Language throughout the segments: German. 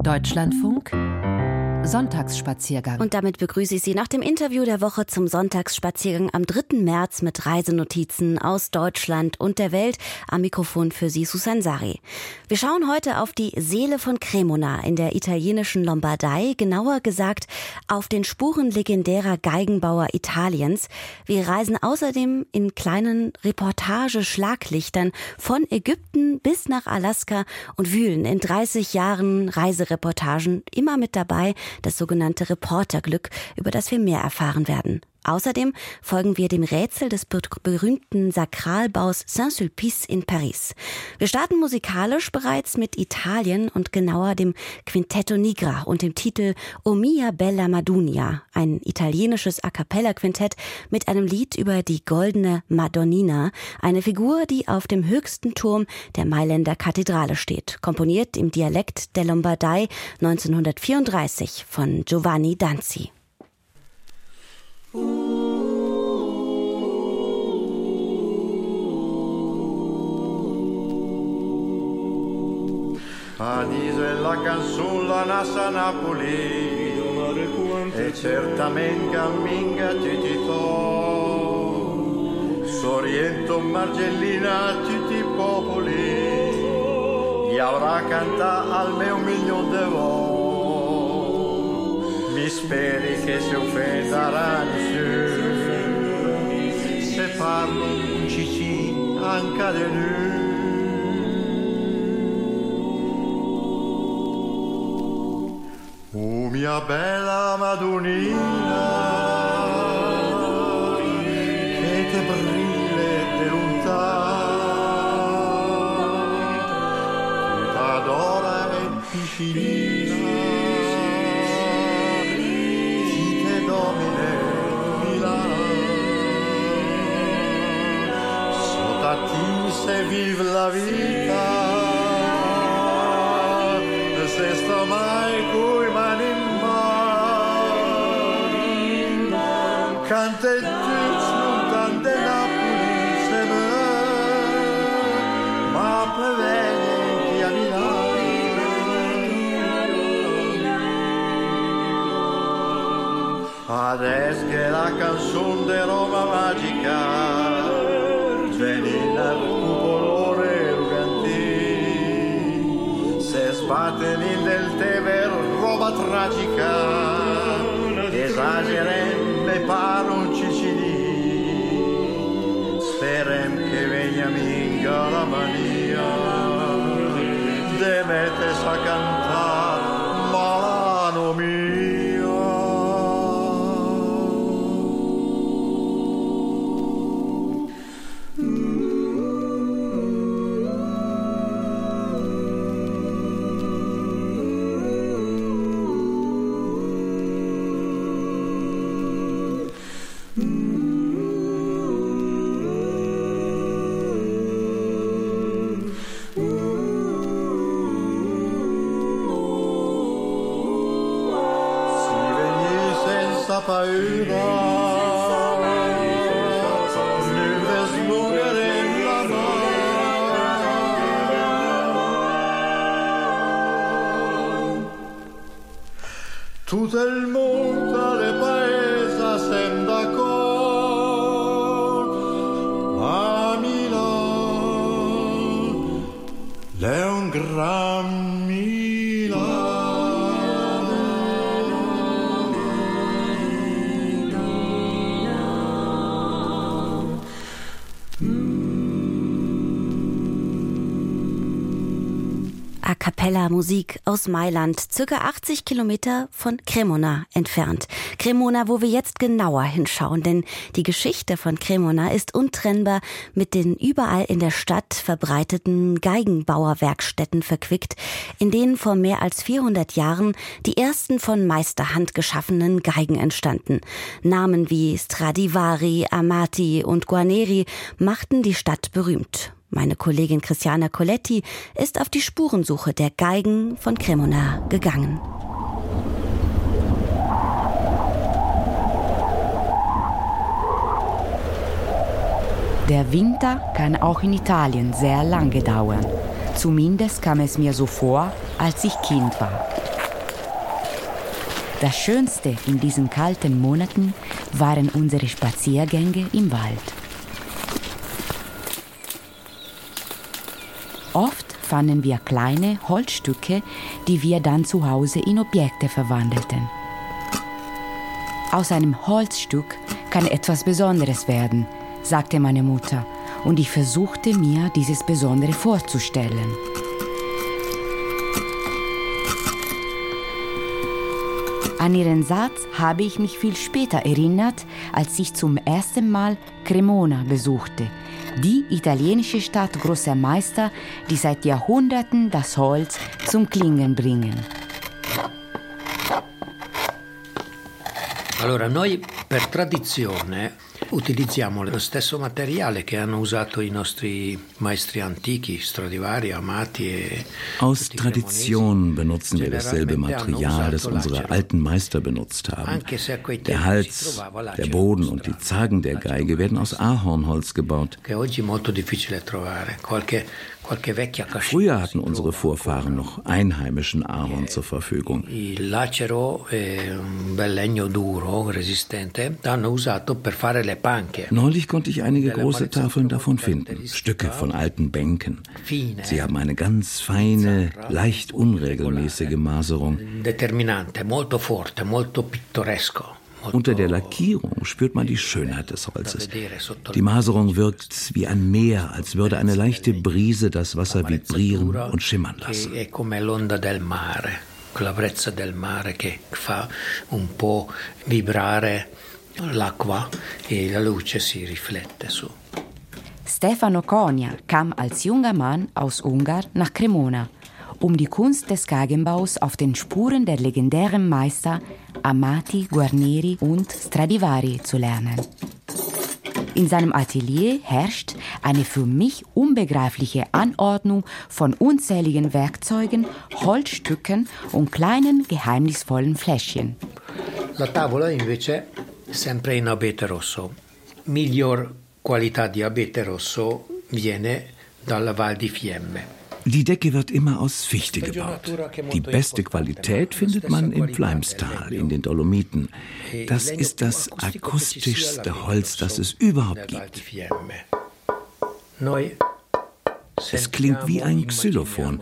Deutschlandfunk Sonntagsspaziergang. Und damit begrüße ich Sie nach dem Interview der Woche zum Sonntagsspaziergang am 3. März mit Reisenotizen aus Deutschland und der Welt. Am Mikrofon für Sie Susan Sari. Wir schauen heute auf die Seele von Cremona in der italienischen Lombardei, genauer gesagt auf den Spuren legendärer Geigenbauer Italiens. Wir reisen außerdem in kleinen Reportage-Schlaglichtern von Ägypten bis nach Alaska und wühlen in 30 Jahren Reisereportagen immer mit dabei das sogenannte Reporterglück, über das wir mehr erfahren werden. Außerdem folgen wir dem Rätsel des berühmten Sakralbaus Saint-Sulpice in Paris. Wir starten musikalisch bereits mit Italien und genauer dem Quintetto Nigra und dem Titel O mia bella Madunia, ein italienisches A-cappella-Quintett mit einem Lied über die goldene Madonnina, eine Figur, die auf dem höchsten Turm der Mailänder Kathedrale steht, komponiert im Dialekt der Lombardei 1934 von Giovanni Danzi. Dice la canzone la nassa Napoli e certamente camminga Titito Sorrento Margellina tutti i popoli e avrà cantà almeno 1 milione di volte mi speri che si offenderà nessuno se parlo un cicì anche di lui. Oh mia bella Madonnina, che te brille de lontano, che t'adora e piscina, chi te domine Milano, sotto a ti se vive la vita, se sto mai coi mani in mano, canteggiuc lontan de Napoli se me, ma prevede chi a Milano. Adesso che la canzone de Roma magica, venina al cupolore sbatteni del Tevere roba tragica esagerem me pare un Cicilì sperem che venga minga la mania de metes a cantar mano mia. Paura, nuvens långar en lava. Tutto il mondo le paese sem d'accordo, a Milano, è un gran Milano. A-cappella-Musik aus Mailand, circa 80 Kilometer von Cremona entfernt. Cremona, wo wir jetzt genauer hinschauen, denn die Geschichte von Cremona ist untrennbar mit den überall in der Stadt verbreiteten Geigenbauerwerkstätten verquickt, in denen vor mehr als 400 Jahren die ersten von Meisterhand geschaffenen Geigen entstanden. Namen wie Stradivari, Amati und Guarneri machten die Stadt berühmt. Meine Kollegin Christiana Coletti ist auf die Spurensuche der Geigen von Cremona gegangen. Der Winter kann auch in Italien sehr lange dauern. Zumindest kam es mir so vor, als ich Kind war. Das Schönste in diesen kalten Monaten waren unsere Spaziergänge im Wald. Oft fanden wir kleine Holzstücke, die wir dann zu Hause in Objekte verwandelten. Aus einem Holzstück kann etwas Besonderes werden, sagte meine Mutter, und ich versuchte mir, dieses Besondere vorzustellen. An ihren Satz habe ich mich viel später erinnert, als ich zum ersten Mal Cremona besuchte, die italienische Stadt großer Meister, die seit Jahrhunderten das Holz zum Klingen bringen. Allora, noi per tradizione utilizziamo lo stesso materiale che hanno usato i nostri maestri antichi, Stradivari, Amati e Aus Tradition benutzen wir dasselbe Material, das unsere alten Meister benutzt haben. Der Hals, der Boden und die Zagen der Geige werden aus Ahornholz gebaut. Früher hatten unsere Vorfahren noch einheimischen Ahorn zur Verfügung. Neulich konnte ich einige große Tafeln davon finden, Stücke von alten Bänken. Sie haben eine ganz feine, leicht unregelmäßige Maserung. Unter der Lackierung spürt man die Schönheit des Holzes. Die Maserung wirkt wie ein Meer, als würde eine leichte Brise das Wasser vibrieren und schimmern lassen. Stefano Konia kam als junger Mann aus Ungarn nach Cremona, um die Kunst des Geigenbaus auf den Spuren der legendären Meister Amati, Guarneri und Stradivari zu lernen. In seinem Atelier herrscht eine für mich unbegreifliche Anordnung von unzähligen Werkzeugen, Holzstücken und kleinen geheimnisvollen Fläschchen. La tavola invece sempre in abete rosso. Miglior qualità di abete rosso viene dalla Val di Fiemme. Die Decke wird immer aus Fichte gebaut. Die beste Qualität findet man im Fleimstal, in den Dolomiten. Das ist das akustischste Holz, das es überhaupt gibt. Es klingt wie ein Xylophon.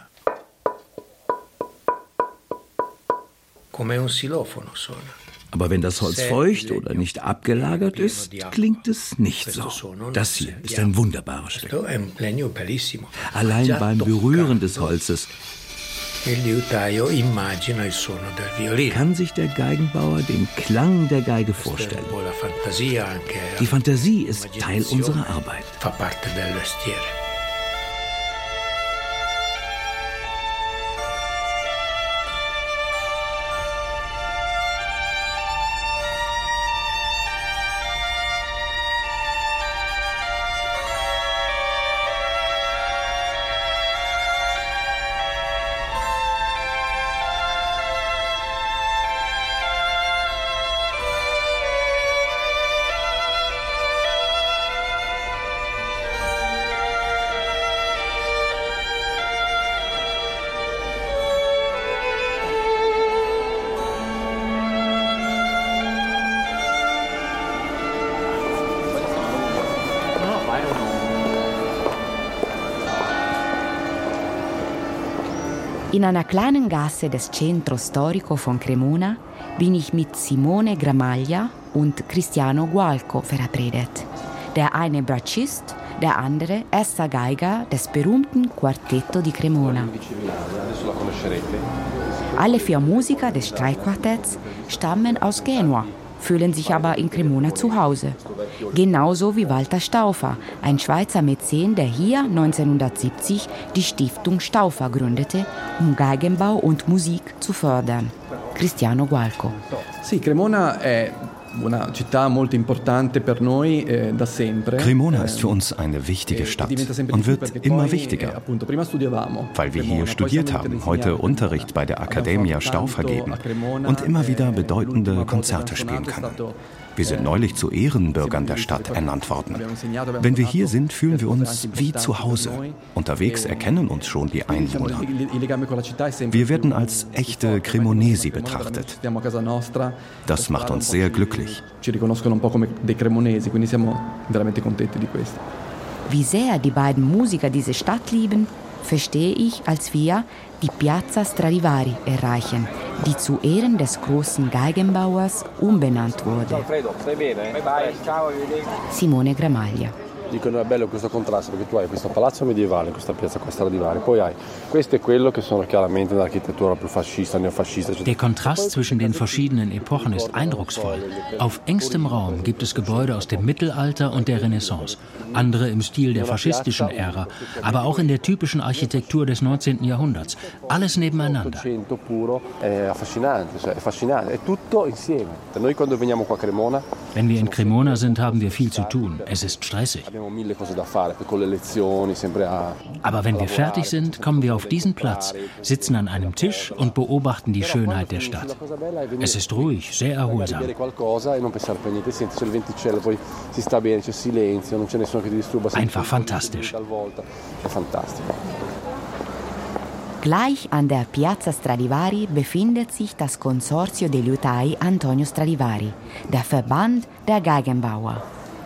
Aber wenn das Holz feucht oder nicht abgelagert ist, klingt es nicht so. Das hier ist ein wunderbares Stück. Allein beim Berühren des Holzes kann sich der Geigenbauer den Klang der Geige vorstellen. Die Fantasie ist Teil unserer Arbeit. In einer kleinen Gasse des Centro Storico von Cremona bin ich mit Simone Gramaglia und Cristiano Gualco verabredet. Der eine Bratschist, der andere erster Geiger des berühmten Quartetto di Cremona. Alle 4 Musiker des Streichquartetts stammen aus Genua, fühlen sich aber in Cremona zu Hause. Genauso wie Walter Stauffer, ein Schweizer Mäzen, der hier 1970 die Stiftung Stauffer gründete, um Geigenbau und Musik zu fördern. Cristiano Gualco. Sì, Cremona è Cremona ist für uns eine wichtige Stadt und wird immer wichtiger, weil wir hier studiert haben, heute Unterricht bei der Accademia Stauffer geben und immer wieder bedeutende Konzerte spielen können. Wir sind neulich zu Ehrenbürgern der Stadt ernannt worden. Wenn wir hier sind, fühlen wir uns wie zu Hause. Unterwegs erkennen uns schon die Einwohner. Wir werden als echte Cremonesi betrachtet. Das macht uns sehr glücklich. Wie sehr die beiden Musiker diese Stadt lieben, verstehe ich, als wir die Piazza Stradivari erreichen, die zu Ehren des großen Geigenbauers umbenannt wurde. Simone Gramaglia. Dicono è bello questo contrasto perché tu hai questo palazzo medievale, questa piazza qua Stradivari, poi hai questo e quello che sono chiaramente un'architettura più fascista, neofascista. Der Kontrast zwischen den verschiedenen Epochen ist eindrucksvoll. Auf engstem Raum gibt es Gebäude aus dem Mittelalter und der Renaissance, andere im Stil der faschistischen Ära, aber auch in der typischen Architektur des 19. Jahrhunderts. Alles nebeneinander. Wenn wir in Cremona sind, haben wir viel zu tun. Es ist stressig. Aber wenn wir fertig sind, kommen wir auf diesen Platz, sitzen an einem Tisch und beobachten die Schönheit der Stadt. Es ist ruhig, sehr erholsam. Einfach fantastisch. Gleich an der Piazza Stradivari befindet sich das Consorzio dei Liutai Antonio Stradivari, der Verband der Geigenbauer.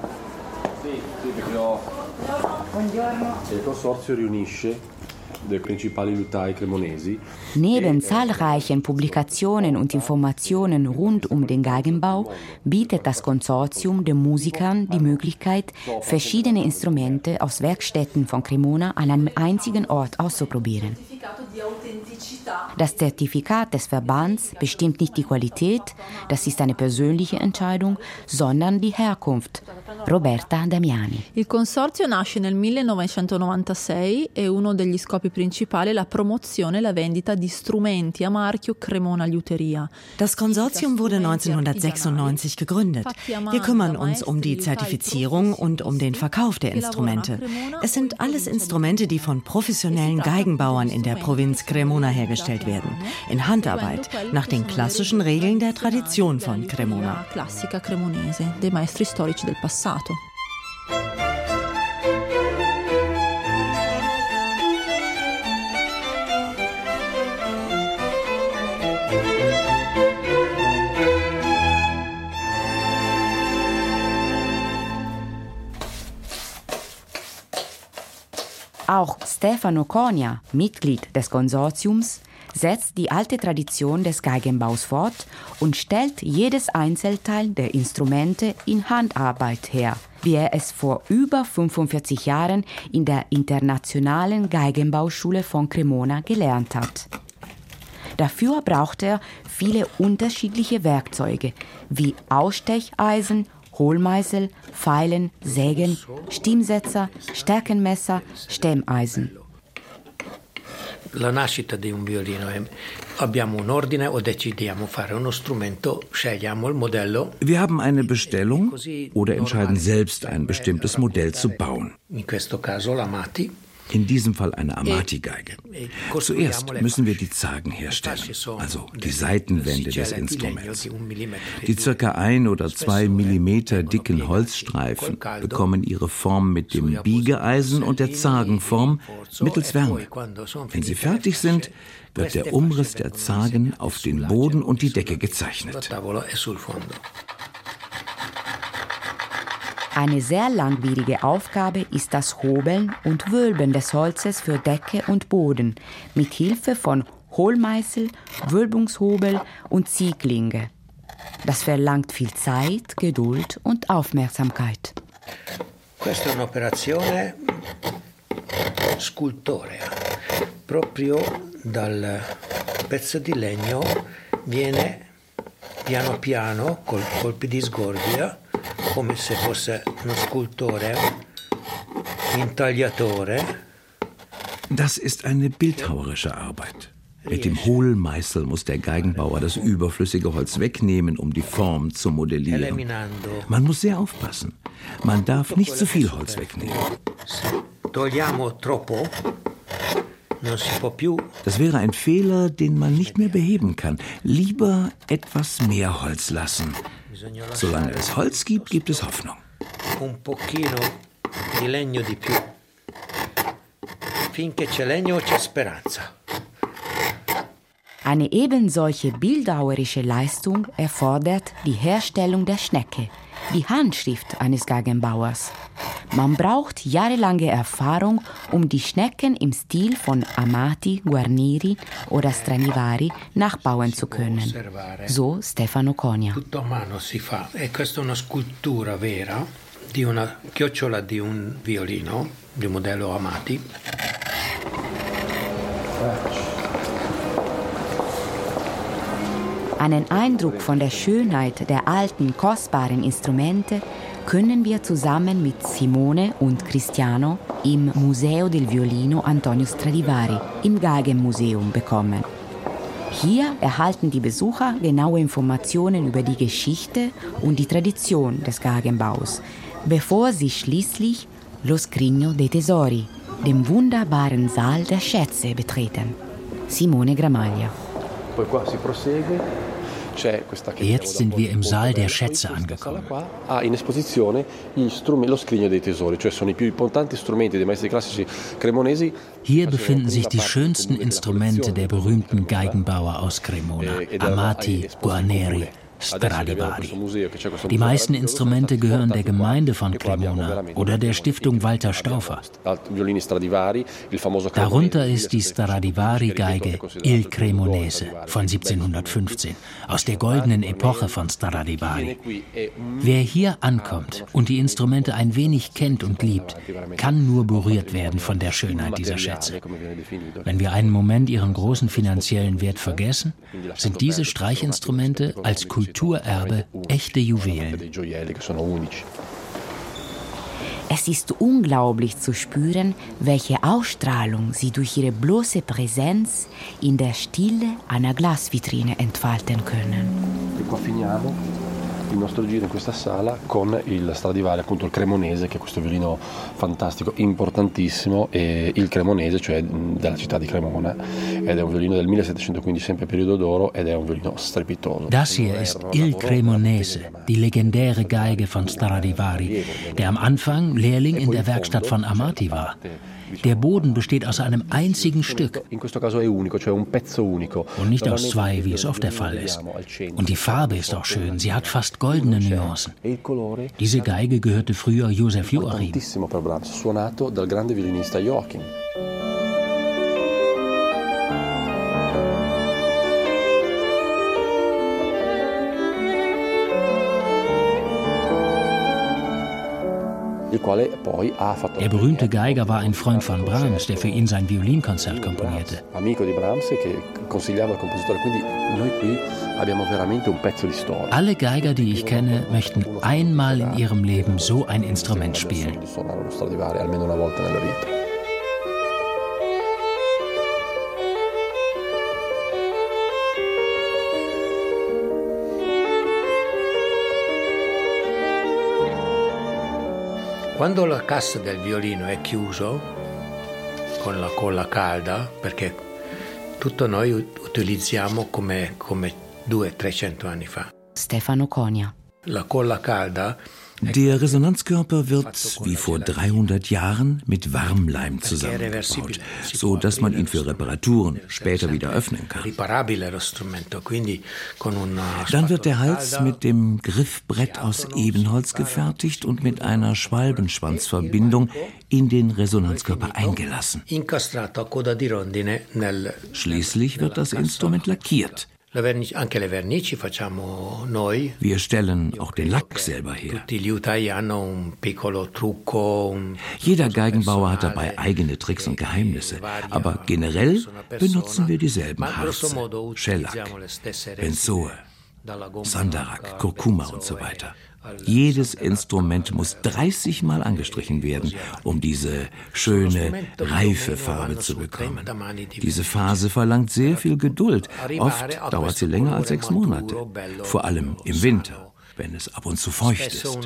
Neben zahlreichen Publikationen und Informationen rund um den Geigenbau bietet das Konsortium den Musikern die Möglichkeit, verschiedene Instrumente aus Werkstätten von Cremona an einem einzigen Ort auszuprobieren. Das Zertifikat des Verbands bestimmt nicht die Qualität, das ist eine persönliche Entscheidung, sondern die Herkunft. Roberta Damiani. Il consorzio nasce nel 1996 e uno degli scopi principali è la promozione e la vendita di strumenti a marchio Cremona Liuteria. Das Konsortium wurde 1996 gegründet. Wir kümmern uns um die Zertifizierung und um den Verkauf der Instrumente. Es sind alles Instrumente, die von professionellen Geigenbauern in der Provinz Cremona hergestellt werden. In Handarbeit, nach den klassischen Regeln der Tradition von Cremona. Classica cremonese, dei maestri storici del passato. Auch Stefano Konia, Mitglied des Konsortiums, setzt die alte Tradition des Geigenbaus fort und stellt jedes Einzelteil der Instrumente in Handarbeit her, wie er es vor über 45 Jahren in der Internationalen Geigenbauschule von Cremona gelernt hat. Dafür braucht er viele unterschiedliche Werkzeuge, wie Ausstecheisen, Hohlmeißel, Feilen, Sägen, Stimmsetzer, Stärkenmesser, Stemmeisen. La nascita di un violino è abbiamo un ordine o decidiamo fare uno strumento, scegliamo il modello. Wir haben eine Bestellung oder entscheiden selbst ein bestimmtes Modell zu bauen. In questo caso l'Amati. In diesem Fall eine Amati-Geige. Zuerst müssen wir die Zagen herstellen, also die Seitenwände des Instruments. Die ca. 1 oder 2 Millimeter dicken Holzstreifen bekommen ihre Form mit dem Biegeeisen und der Zagenform mittels Wärme. Wenn sie fertig sind, wird der Umriss der Zagen auf den Boden und die Decke gezeichnet. Eine sehr langwierige Aufgabe ist das Hobeln und Wölben des Holzes für Decke und Boden mit Hilfe von Hohlmeißel, Wölbungshobel und Ziehklinge. Das verlangt viel Zeit, Geduld und Aufmerksamkeit. Questa è un'operazione scultorea. Proprio dal pezzo di legno viene piano piano, con colpi di sgorbia, come se fosse uno scultore, intagliatore. Das ist eine bildhauerische Arbeit. Mit dem Hohlmeißel muss der Geigenbauer das überflüssige Holz wegnehmen, um die Form zu modellieren. Man muss sehr aufpassen. Man darf nicht zu viel Holz wegnehmen. Das wäre ein Fehler, den man nicht mehr beheben kann. Lieber etwas mehr Holz lassen. Solange es Holz gibt, gibt es Hoffnung. Un pochino di legno di più. Finché c'è legno, c'è speranza. Eine ebensolche bildhauerische Leistung erfordert die Herstellung der Schnecke, die Handschrift eines Geigenbauers. Man braucht jahrelange Erfahrung, um die Schnecken im Stil von Amati, Guarneri oder Stradivari nachbauen zu können. So Stefano Conia. Tutto a mano si fa, e questa è una scultura vera di una chiocciola di un violino, di un modello Amati. Einen Eindruck von der Schönheit der alten, kostbaren Instrumente können wir zusammen mit Simone und Cristiano im Museo del Violino Antonio Stradivari im Geigenmuseum bekommen. Hier erhalten die Besucher genaue Informationen über die Geschichte und die Tradition des Geigenbaus, bevor sie schließlich Lo Scrigno dei Tesori, dem wunderbaren Saal der Schätze, betreten. Simone Gramaglia. Jetzt sind wir im Saal der Schätze angekommen. Hier befinden sich die schönsten Instrumente der berühmten Geigenbauer aus Cremona, Amati, Guarneri, Stradivari. Die meisten Instrumente gehören der Gemeinde von Cremona oder der Stiftung Walter Stauffer. Darunter ist die Stradivari-Geige Il Cremonese von 1715, aus der goldenen Epoche von Stradivari. Wer hier ankommt und die Instrumente ein wenig kennt und liebt, kann nur berührt werden von der Schönheit dieser Schätze. Wenn wir einen Moment ihren großen finanziellen Wert vergessen, sind diese Streichinstrumente als Kulturerbe echte Juwelen. Es ist unglaublich zu spüren, welche Ausstrahlung sie durch ihre bloße Präsenz in der Stille einer Glasvitrine entfalten können. Il nostro giro in questa sala con il Stradivari, appunto il Cremonese, che è questo violino fantastico, importantissimo, e il Cremonese, cioè della città di Cremona, ed è un violino del 1715, sempre periodo d'oro, ed è un violino strepitoso. Das hier ist Il Cremonese, die legendäre Geige von Stradivari, der am Anfang Lehrling in der Werkstatt von Amati war. Der Boden besteht aus einem einzigen Stück und nicht aus zwei, wie es oft der Fall ist. Und die Farbe ist auch schön, sie hat fast goldene Nuancen. Diese Geige gehörte früher Josef Joachim. Der berühmte Geiger war ein Freund von Brahms, der für ihn sein Violinkonzert komponierte. Alle Geiger, die ich kenne, möchten einmal in ihrem Leben so ein Instrument spielen. Quando la cassa del violino è chiuso con la colla calda, perché tutto noi utilizziamo come 200-300 anni fa. Stefano Conia. La colla calda. Der Resonanzkörper wird, wie vor 300 Jahren, mit Warmleim zusammengebaut, so dass man ihn für Reparaturen später wieder öffnen kann. Dann wird der Hals mit dem Griffbrett aus Ebenholz gefertigt und mit einer Schwalbenschwanzverbindung in den Resonanzkörper eingelassen. Schließlich wird das Instrument lackiert. Wir stellen auch den Lack selber her. Jeder Geigenbauer hat dabei eigene Tricks und Geheimnisse, aber generell benutzen wir dieselben Harze, Schellack, Benzoe, Sandarak, Kurkuma und so weiter. Jedes Instrument muss 30 Mal angestrichen werden, um diese schöne, reife Farbe zu bekommen. Diese Phase verlangt sehr viel Geduld. Oft dauert sie länger als 6 Monate, vor allem im Winter, wenn es ab und zu feucht ist.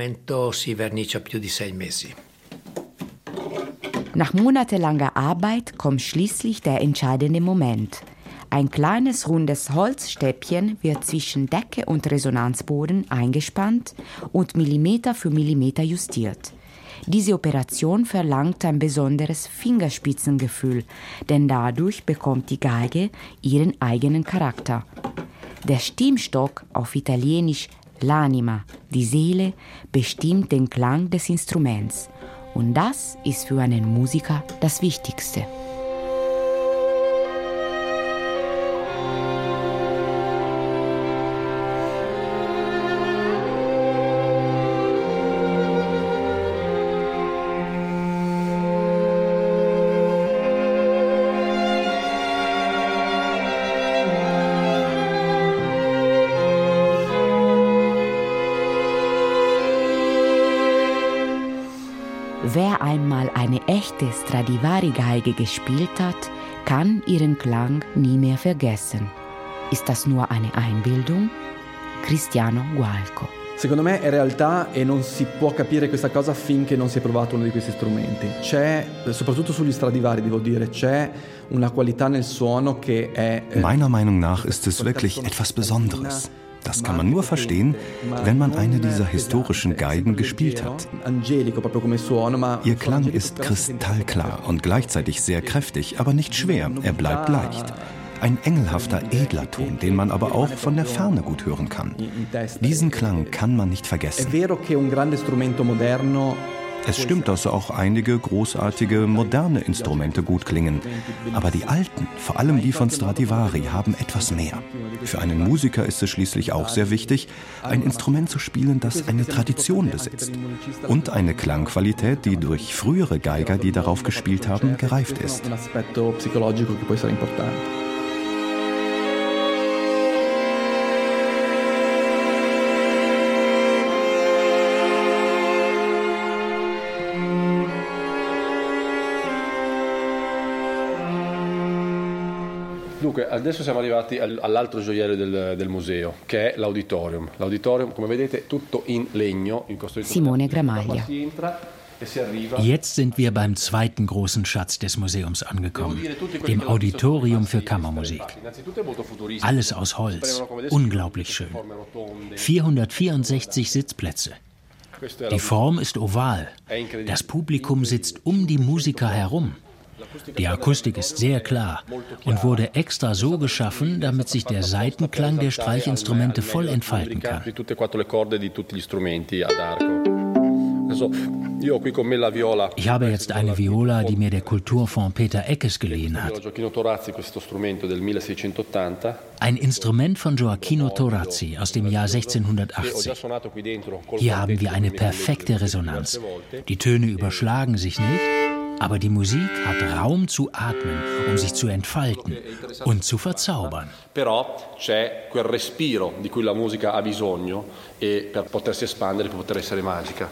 Nach monatelanger Arbeit kommt schließlich der entscheidende Moment. Ein kleines rundes Holzstäbchen wird zwischen Decke und Resonanzboden eingespannt und Millimeter für Millimeter justiert. Diese Operation verlangt ein besonderes Fingerspitzengefühl, denn dadurch bekommt die Geige ihren eigenen Charakter. Der Stimmstock, auf Italienisch l'anima, die Seele, bestimmt den Klang des Instruments. Und das ist für einen Musiker das Wichtigste. Wer einmal eine echte Stradivari-Geige gespielt hat, kann ihren Klang nie mehr vergessen. Ist das nur eine Einbildung? Cristiano Gualco. Secondo me è realtà e non si può capire questa cosa finché non si è provato uno di questi strumenti. C'è, soprattutto sugli Stradivari devo dire, c'è una qualità nel suono che è... Meiner Meinung nach ist es wirklich etwas Besonderes. Das kann man nur verstehen, wenn man eine dieser historischen Geigen gespielt hat. Ihr Klang ist kristallklar und gleichzeitig sehr kräftig, aber nicht schwer. Er bleibt leicht. Ein engelhafter, edler Ton, den man aber auch von der Ferne gut hören kann. Diesen Klang kann man nicht vergessen. Es stimmt, dass auch einige großartige, moderne Instrumente gut klingen. Aber die alten, vor allem die von Stradivari, haben etwas mehr. Für einen Musiker ist es schließlich auch sehr wichtig, ein Instrument zu spielen, das eine Tradition besitzt. Und eine Klangqualität, die durch frühere Geiger, die darauf gespielt haben, gereift ist. Dunque, adesso siamo arrivati all'altro gioiello del museo, che è l'auditorium. L'auditorium, come vedete, tutto in legno, in costruito. Simone Gramaglia. Jetzt sind wir beim zweiten großen Schatz des Museums angekommen, dem Auditorium für Kammermusik. Alles aus Holz, unglaublich schön. 464 Sitzplätze. Die Form ist oval. Das Publikum sitzt um die Musiker herum. Die Akustik ist sehr klar und wurde extra so geschaffen, damit sich der Saitenklang der Streichinstrumente voll entfalten kann. Ich habe jetzt eine Viola, die mir der Kulturfonds Peter Eckes geliehen hat. Ein Instrument von Gioacchino Torazzi aus dem Jahr 1680. Hier haben wir eine perfekte Resonanz. Die Töne überschlagen sich nicht, aber die Musik hat Raum zu atmen, um sich zu entfalten und zu verzaubern. Però c'è quel respiro di cui la musica ha bisogno e per potersi espandere, per poter essere magica.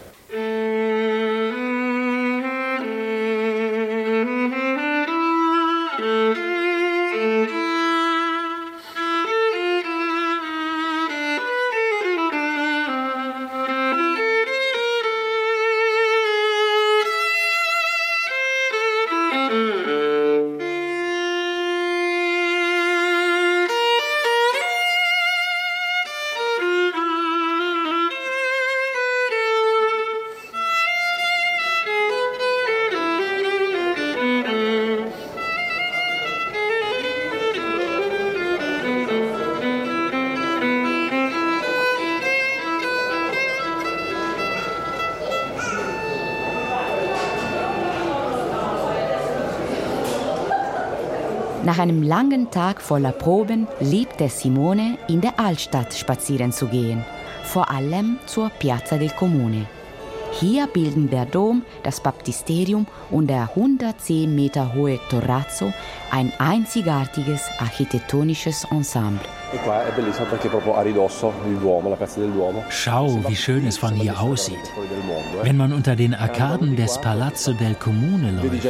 Nach einem langen Tag voller Proben liebt es Simone, in der Altstadt spazieren zu gehen, vor allem zur Piazza del Comune. Hier bilden der Dom, das Baptisterium und der 110 Meter hohe Torrazzo ein einzigartiges architektonisches Ensemble. Schau, wie schön es von hier aussieht. Wenn man unter den Arkaden des Palazzo del Comune läuft,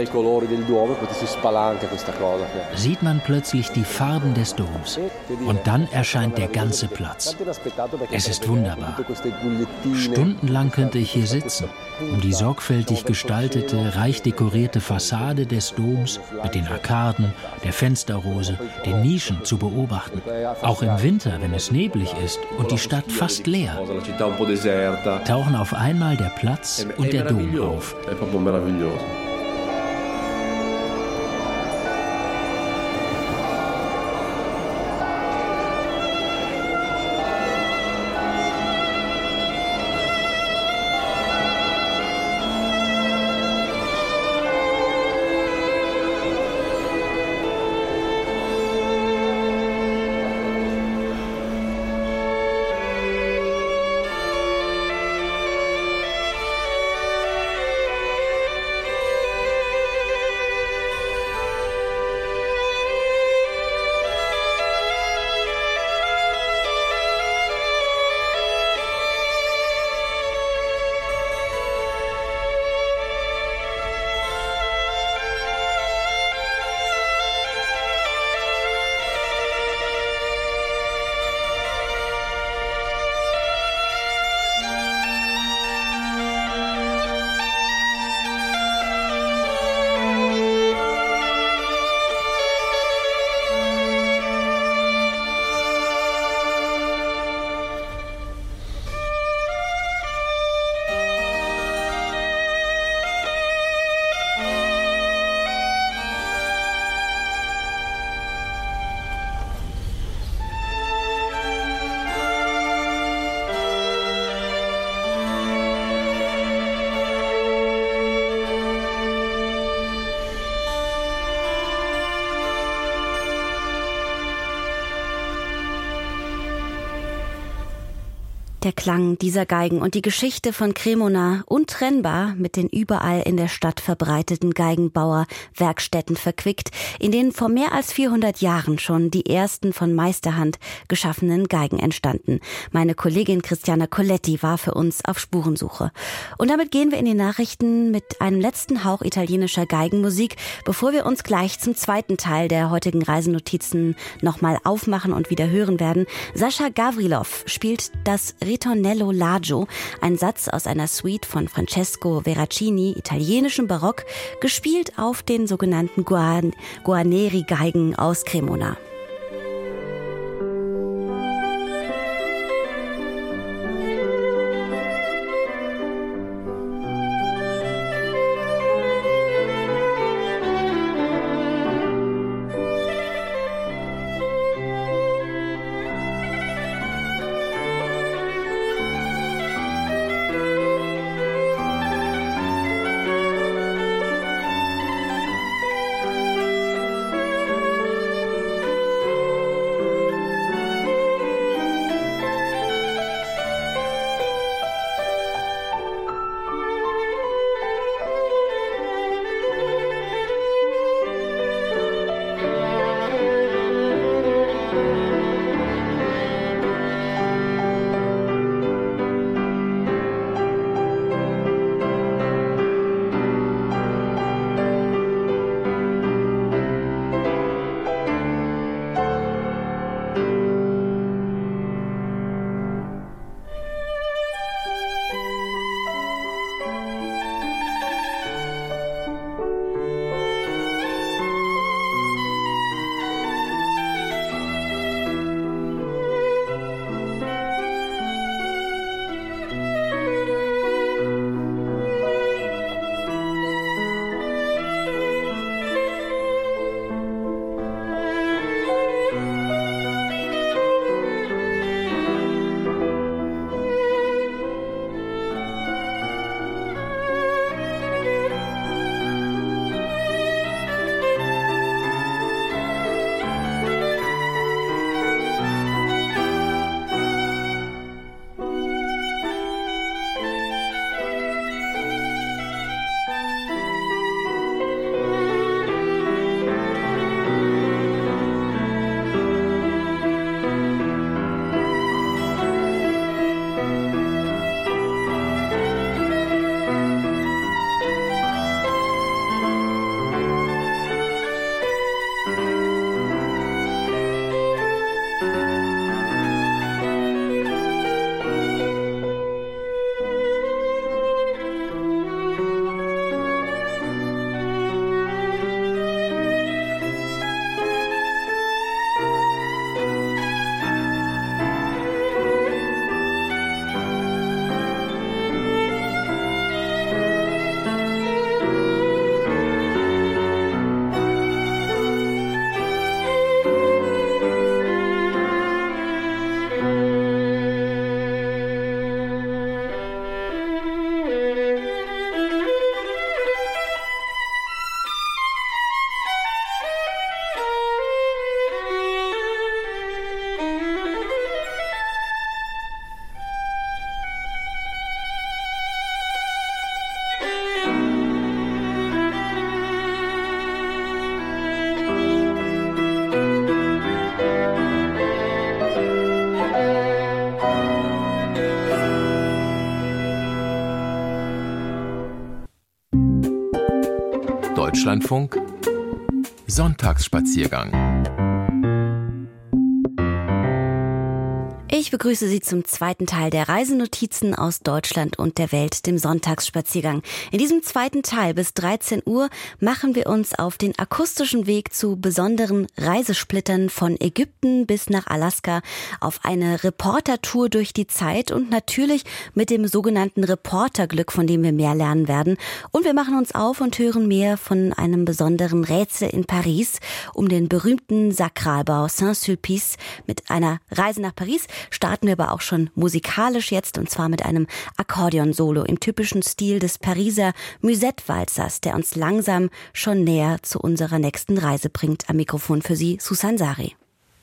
sieht man plötzlich die Farben des Doms. Und dann erscheint der ganze Platz. Es ist wunderbar. Stundenlang könnte ich hier sitzen, um die sorgfältig gestaltete, reich dekorierte Fassade des Doms mit den Arkaden, der Fensterrose, den Nischen zu beobachten. Auch im Winter, wenn es neblig ist und die Stadt fast leer, tauchen auf einmal der Platz und der Dom auf. Der Klang dieser Geigen und die Geschichte von Cremona untrennbar mit den überall in der Stadt verbreiteten Geigenbauerwerkstätten verquickt, in denen vor mehr als 400 Jahren schon die ersten von Meisterhand geschaffenen Geigen entstanden. Meine Kollegin Christiana Coletti war für uns auf Spurensuche. Und damit gehen wir in die Nachrichten mit einem letzten Hauch italienischer Geigenmusik, bevor wir uns gleich zum zweiten Teil der heutigen Reisenotizen nochmal aufmachen und wieder hören werden. Sascha Gavrilov spielt das Ritornello Largo, ein Satz aus einer Suite von Francesco Veracini, italienischem Barock, gespielt auf den sogenannten Guarneri-Geigen aus Cremona. Deutschlandfunk Sonntagsspaziergang. Ich begrüße Sie zum zweiten Teil der Reisenotizen aus Deutschland und der Welt, dem Sonntagsspaziergang. In diesem zweiten Teil bis 13 Uhr machen wir uns auf den akustischen Weg zu besonderen Reisesplittern von Ägypten bis nach Alaska auf eine Reportertour durch die Zeit und natürlich mit dem sogenannten Reporterglück, von dem wir mehr lernen werden. Und wir machen uns auf und hören mehr von einem besonderen Rätsel in Paris um den berühmten Sakralbau Saint-Sulpice. Mit einer Reise nach Paris starten wir aber auch schon musikalisch jetzt, und zwar mit einem Akkordeon-Solo im typischen Stil des Pariser Musette-Walzers, der uns langsam schon näher zu unserer nächsten Reise bringt. Am Mikrofon für Sie Susan Sari.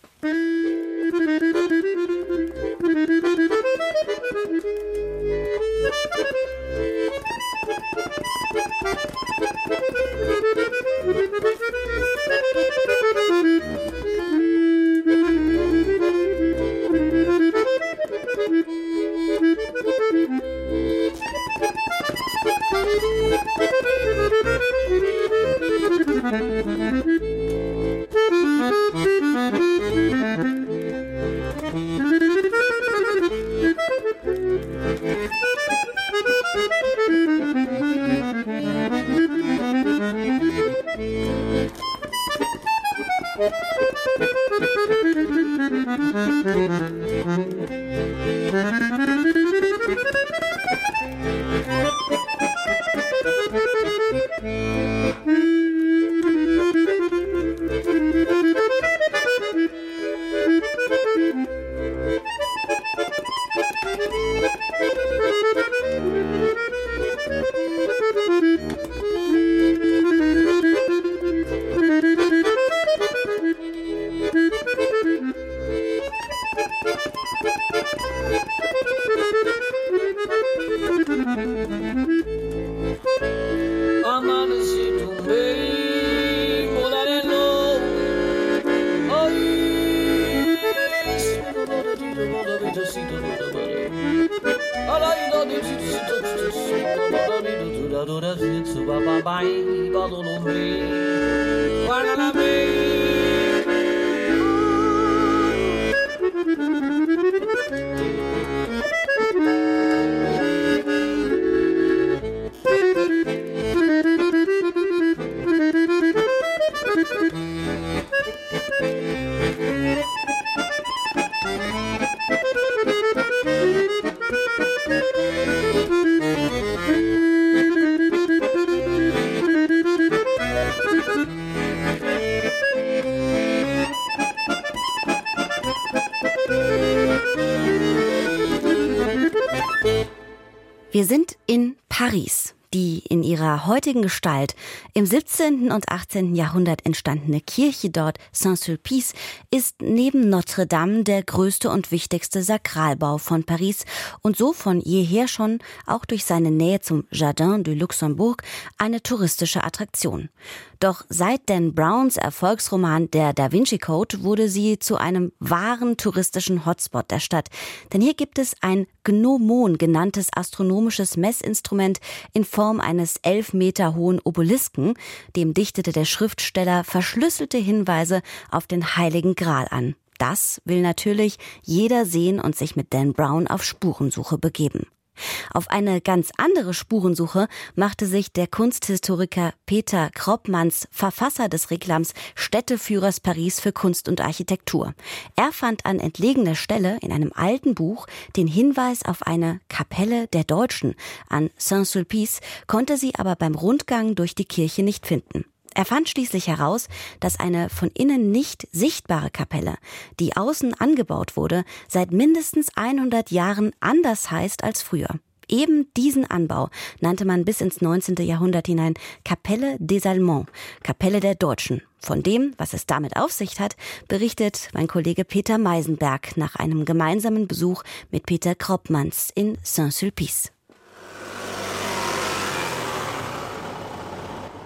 Wir sind in Paris. Die in ihrer heutigen Gestalt im 17. und 18. Jahrhundert entstandene Kirche dort, Saint-Sulpice, ist neben Notre Dame der größte und wichtigste Sakralbau von Paris und so von jeher schon, auch durch seine Nähe zum Jardin du Luxembourg, eine touristische Attraktion. Doch seit Dan Browns Erfolgsroman Der Da Vinci Code wurde sie zu einem wahren touristischen Hotspot der Stadt. Denn hier gibt es ein Gnomon genanntes astronomisches Messinstrument in Form eines 11 Meter hohen Obelisken. Dem dichtete der Schriftsteller verschlüsselte Hinweise auf den Heiligen Gral an. Das will natürlich jeder sehen und sich mit Dan Brown auf Spurensuche begeben. Auf eine ganz andere Spurensuche machte sich der Kunsthistoriker Peter Kroppmanns, Verfasser des Reklams Städteführers Paris für Kunst und Architektur. Er fand an entlegener Stelle in einem alten Buch den Hinweis auf eine Kapelle der Deutschen an Saint-Sulpice, konnte sie aber beim Rundgang durch die Kirche nicht finden. Er fand schließlich heraus, dass eine von innen nicht sichtbare Kapelle, die außen angebaut wurde, seit mindestens 100 Jahren anders heißt als früher. Eben diesen Anbau nannte man bis ins 19. Jahrhundert hinein Kapelle des Allemands, Kapelle der Deutschen. Von dem, was es damit auf sich hat, berichtet mein Kollege Peter Meisenberg nach einem gemeinsamen Besuch mit Peter Kroppmanns in Saint-Sulpice.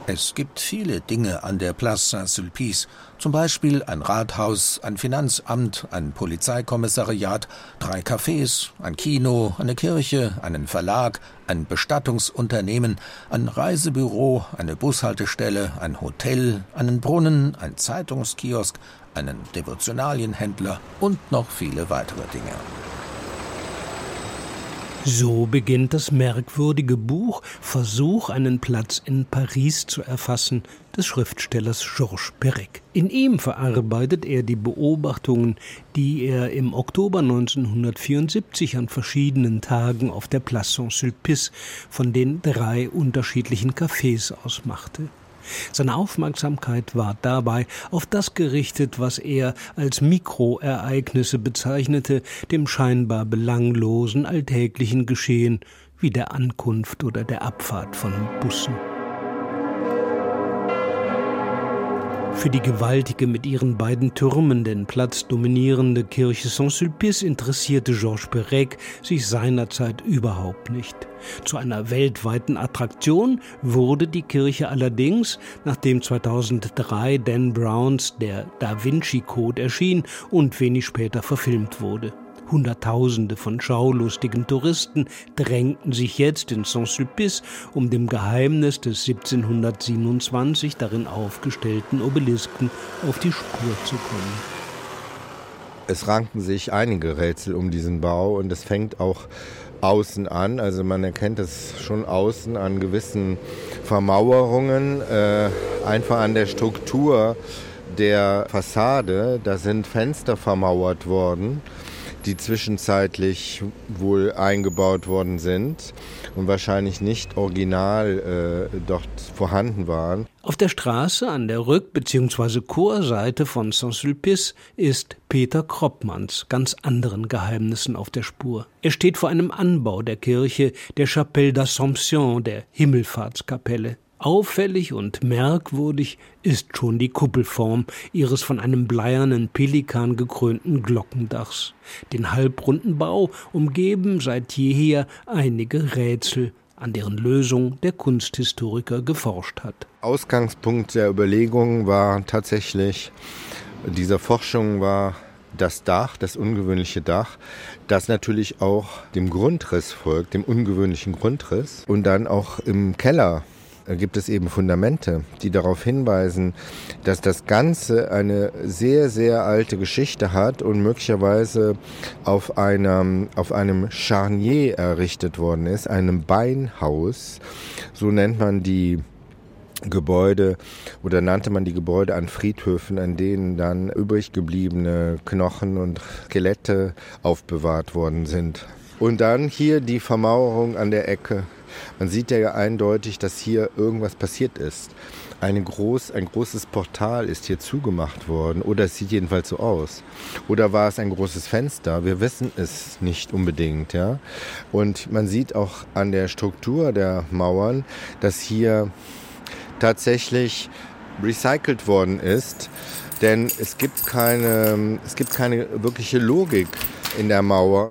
Es gibt viele Dinge an der Place Saint-Sulpice, zum Beispiel ein Rathaus, ein Finanzamt, ein Polizeikommissariat, 3 Cafés, ein Kino, eine Kirche, einen Verlag, ein Bestattungsunternehmen, ein Reisebüro, eine Bushaltestelle, ein Hotel, einen Brunnen, ein Zeitungskiosk, einen Devotionalienhändler und noch viele weitere Dinge. So beginnt das merkwürdige Buch »Versuch, einen Platz in Paris zu erfassen« des Schriftstellers Georges Perec. In ihm verarbeitet er die Beobachtungen, die er im Oktober 1974 an verschiedenen Tagen auf der Place Saint-Sulpice von den 3 unterschiedlichen Cafés aus machte. Seine Aufmerksamkeit war dabei auf das gerichtet, was er als Mikroereignisse bezeichnete, dem scheinbar belanglosen alltäglichen Geschehen wie der Ankunft oder der Abfahrt von Bussen. Für die gewaltige, mit ihren beiden Türmen den Platz dominierende Kirche Saint-Sulpice interessierte Georges Perec sich seinerzeit überhaupt nicht. Zu einer weltweiten Attraktion wurde die Kirche allerdings, nachdem 2003 Dan Browns Der Da Vinci Code erschien und wenig später verfilmt wurde. Hunderttausende von schaulustigen Touristen drängten sich jetzt in Saint-Sulpice, um dem Geheimnis des 1727 darin aufgestellten Obelisken auf die Spur zu kommen. Es ranken sich einige Rätsel um diesen Bau und es fängt auch außen an. Also man erkennt es schon außen an gewissen Vermauerungen, einfach an der Struktur der Fassade. Da sind Fenster vermauert worden, die zwischenzeitlich wohl eingebaut worden sind und wahrscheinlich nicht original dort vorhanden waren. Auf der Straße an der Rück- bzw. Chorseite von Saint-Sulpice ist Peter Kroppmanns ganz anderen Geheimnissen auf der Spur. Er steht vor einem Anbau der Kirche, der Chapelle d'Assomption, der Himmelfahrtskapelle. Auffällig und merkwürdig ist schon die Kuppelform ihres von einem bleiernen Pelikan gekrönten Glockendachs. Den halbrunden Bau umgeben seit jeher einige Rätsel, an deren Lösung der Kunsthistoriker geforscht hat. Ausgangspunkt der Überlegungen war tatsächlich, dieser Forschung war das Dach, das ungewöhnliche Dach, das natürlich auch dem Grundriss folgt, dem ungewöhnlichen Grundriss. Und dann auch im Keller gibt es eben Fundamente, die darauf hinweisen, dass das Ganze eine sehr, sehr alte Geschichte hat und möglicherweise auf einem Charnier errichtet worden ist, einem Beinhaus. So nennt man die Gebäude oder nannte man die Gebäude an Friedhöfen, an denen dann übrig gebliebene Knochen und Skelette aufbewahrt worden sind. Und dann hier die Vermauerung an der Ecke. Man sieht ja eindeutig, dass hier irgendwas passiert ist. Ein großes Portal ist hier zugemacht worden, oder es sieht jedenfalls so aus. Oder war es ein großes Fenster? Wir wissen es nicht unbedingt, ja. Und man sieht auch an der Struktur der Mauern, dass hier tatsächlich recycelt worden ist, denn es gibt keine wirkliche Logik in der Mauer.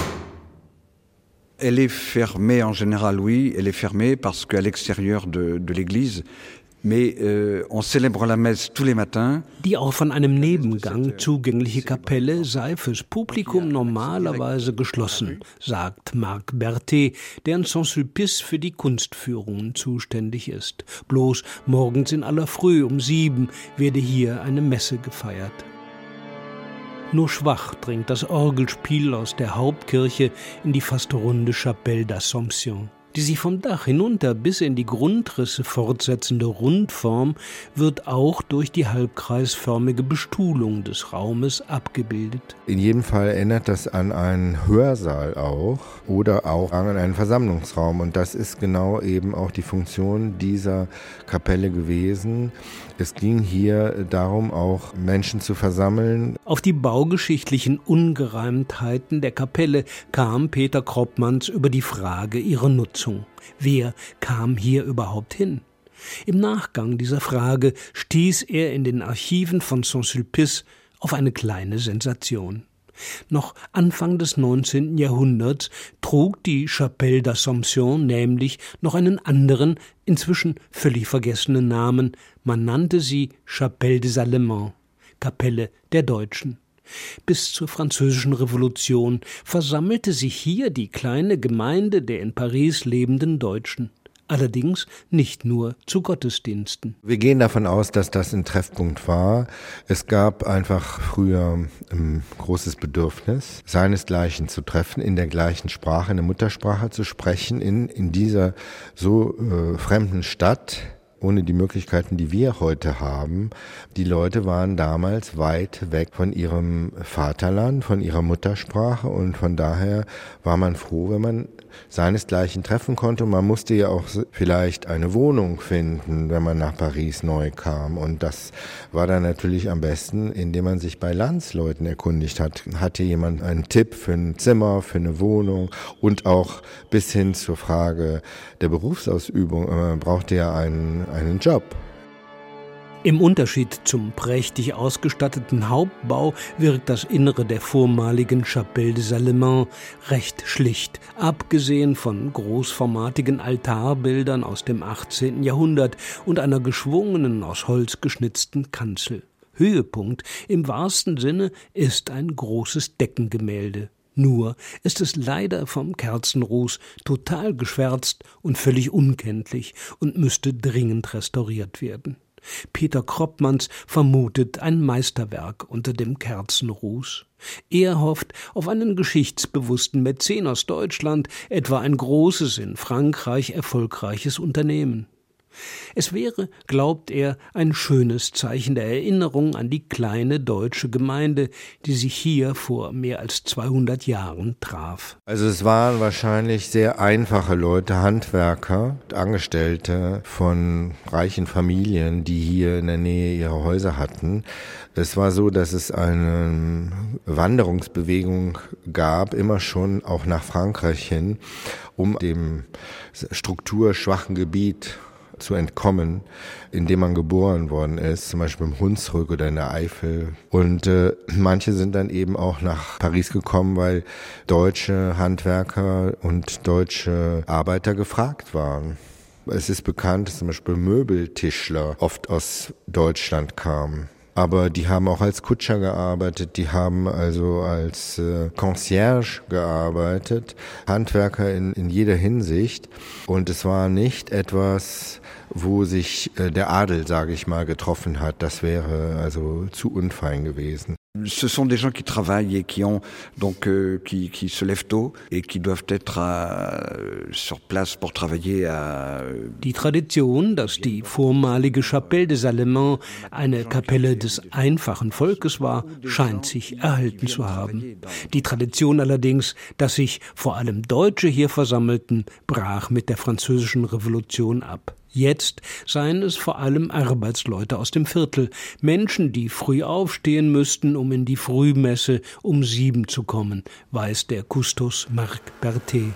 Elle est fermée en général, oui, elle est fermée parce qu'à l'extérieur de l'église, mais on célèbre la messe tous les matins. Die auch von einem Nebengang zugängliche Kapelle sei fürs Publikum normalerweise geschlossen, sagt Marc Berthet, der in Saint-Sulpice für die Kunstführungen zuständig ist. Bloß morgens in aller Früh um 7 werde hier eine Messe gefeiert. Nur schwach dringt das Orgelspiel aus der Hauptkirche in die fast runde Chapelle d'Assomption. Die sich vom Dach hinunter bis in die Grundrisse fortsetzende Rundform wird auch durch die halbkreisförmige Bestuhlung des Raumes abgebildet. In jedem Fall erinnert das an einen Hörsaal auch oder auch an einen Versammlungsraum. Und das ist genau eben auch die Funktion dieser Kapelle gewesen. Es ging hier darum, auch Menschen zu versammeln. Auf die baugeschichtlichen Ungereimtheiten der Kapelle kam Peter Kroppmanns über die Frage ihrer Nutzung. Wer kam hier überhaupt hin? Im Nachgang dieser Frage stieß er in den Archiven von Saint-Sulpice auf eine kleine Sensation. Noch Anfang des 19. Jahrhunderts trug die Chapelle d'Assomption nämlich noch einen anderen, inzwischen völlig vergessenen Namen. Man nannte sie Chapelle des Allemands, Kapelle der Deutschen. Bis zur Französischen Revolution versammelte sich hier die kleine Gemeinde der in Paris lebenden Deutschen. Allerdings nicht nur zu Gottesdiensten. Wir gehen davon aus, dass das ein Treffpunkt war. Es gab einfach früher ein großes Bedürfnis, seinesgleichen zu treffen, in der gleichen Sprache, in der Muttersprache zu sprechen, in dieser so fremden Stadt, ohne die Möglichkeiten, die wir heute haben. Die Leute waren damals weit weg von ihrem Vaterland, von ihrer Muttersprache, und von daher war man froh, wenn man seinesgleichen treffen konnte. Man musste ja auch vielleicht eine Wohnung finden, wenn man nach Paris neu kam, und das war dann natürlich am besten, indem man sich bei Landsleuten erkundigt hat. Hatte jemand einen Tipp für ein Zimmer, für eine Wohnung, und auch bis hin zur Frage der Berufsausübung. Man brauchte ja einen Job. Im Unterschied zum prächtig ausgestatteten Hauptbau wirkt das Innere der vormaligen Chapelle des Allemands recht schlicht, abgesehen von großformatigen Altarbildern aus dem 18. Jahrhundert und einer geschwungenen, aus Holz geschnitzten Kanzel. Höhepunkt im wahrsten Sinne ist ein großes Deckengemälde. Nur ist es leider vom Kerzenruß total geschwärzt und völlig unkenntlich und müsste dringend restauriert werden. Peter Kroppmanns vermutet ein Meisterwerk unter dem Kerzenruß. Er hofft auf einen geschichtsbewussten Mäzen aus Deutschland, etwa ein großes, in Frankreich erfolgreiches Unternehmen. Es wäre, glaubt er, ein schönes Zeichen der Erinnerung an die kleine deutsche Gemeinde, die sich hier vor mehr als 200 Jahren traf. Also es waren wahrscheinlich sehr einfache Leute, Handwerker, Angestellte von reichen Familien, die hier in der Nähe ihre Häuser hatten. Es war so, dass es eine Wanderungsbewegung gab, immer schon auch nach Frankreich hin, um dem strukturschwachen Gebiet zu entkommen, in dem man geboren worden ist, zum Beispiel im Hunsrück oder in der Eifel. Und manche sind dann eben auch nach Paris gekommen, weil deutsche Handwerker und deutsche Arbeiter gefragt waren. Es ist bekannt, dass zum Beispiel Möbeltischler oft aus Deutschland kamen. Aber die haben auch als Kutscher gearbeitet, die haben also als Concierge gearbeitet, Handwerker in jeder Hinsicht. Und es war nicht etwas, wo sich der Adel, sage ich mal, getroffen hat. Das wäre also zu unfein gewesen. Ce sont des gens qui travaillent et qui ont donc qui se lèvent tôt et qui doivent être sur place pour travailler à. Die Tradition, dass die vormalige Chapelle des Allemands eine Kapelle des einfachen Volkes war, scheint sich erhalten zu haben. Die Tradition allerdings, dass sich vor allem Deutsche hier versammelten, brach mit der Französischen Revolution ab. Jetzt seien es vor allem Arbeitsleute aus dem Viertel, Menschen, die früh aufstehen müssten, um in die Frühmesse um 7 zu kommen, weiß der Kustos Marc Berthet.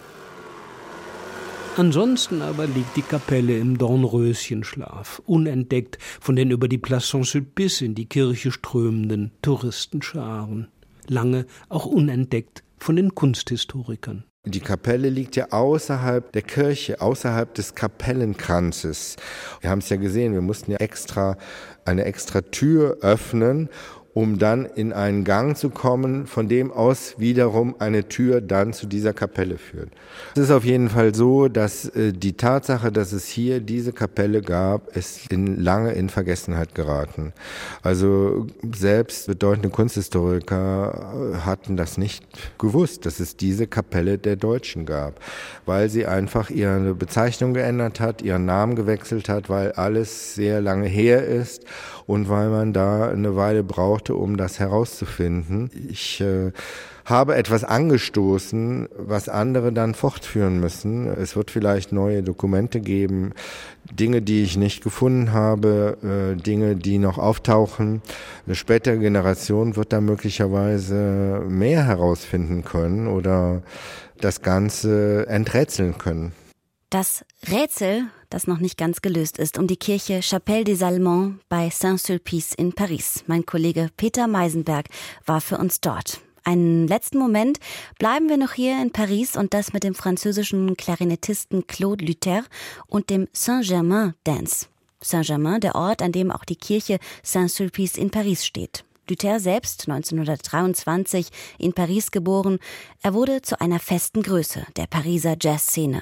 Ansonsten aber liegt die Kapelle im Dornröschenschlaf, unentdeckt von den über die Place Saint-Sulpice in die Kirche strömenden Touristenscharen, lange auch unentdeckt von den Kunsthistorikern. Die Kapelle liegt ja außerhalb der Kirche, außerhalb des Kapellenkranzes. Wir haben es ja gesehen, wir mussten ja eine extra Tür öffnen, um dann in einen Gang zu kommen, von dem aus wiederum eine Tür dann zu dieser Kapelle führt. Es ist auf jeden Fall so, dass die Tatsache, dass es hier diese Kapelle gab, ist lange in Vergessenheit geraten. Also selbst bedeutende Kunsthistoriker hatten das nicht gewusst, dass es diese Kapelle der Deutschen gab, weil sie einfach ihre Bezeichnung geändert hat, ihren Namen gewechselt hat, weil alles sehr lange her ist und weil man da eine Weile brauchte, um das herauszufinden. Ich habe etwas angestoßen, was andere dann fortführen müssen. Es wird vielleicht neue Dokumente geben, Dinge, die ich nicht gefunden habe, Dinge, die noch auftauchen. Eine spätere Generation wird da möglicherweise mehr herausfinden können oder das Ganze enträtseln können. Das Rätsel, das noch nicht ganz gelöst ist, um die Kirche Chapelle des Allemands bei Saint-Sulpice in Paris. Mein Kollege Peter Meisenberg war für uns dort. Einen letzten Moment bleiben wir noch hier in Paris und das mit dem französischen Klarinettisten Claude Luther und dem Saint-Germain-Dance. Saint-Germain, der Ort, an dem auch die Kirche Saint-Sulpice in Paris steht. Luther selbst, 1923 in Paris geboren, er wurde zu einer festen Größe der Pariser Jazzszene.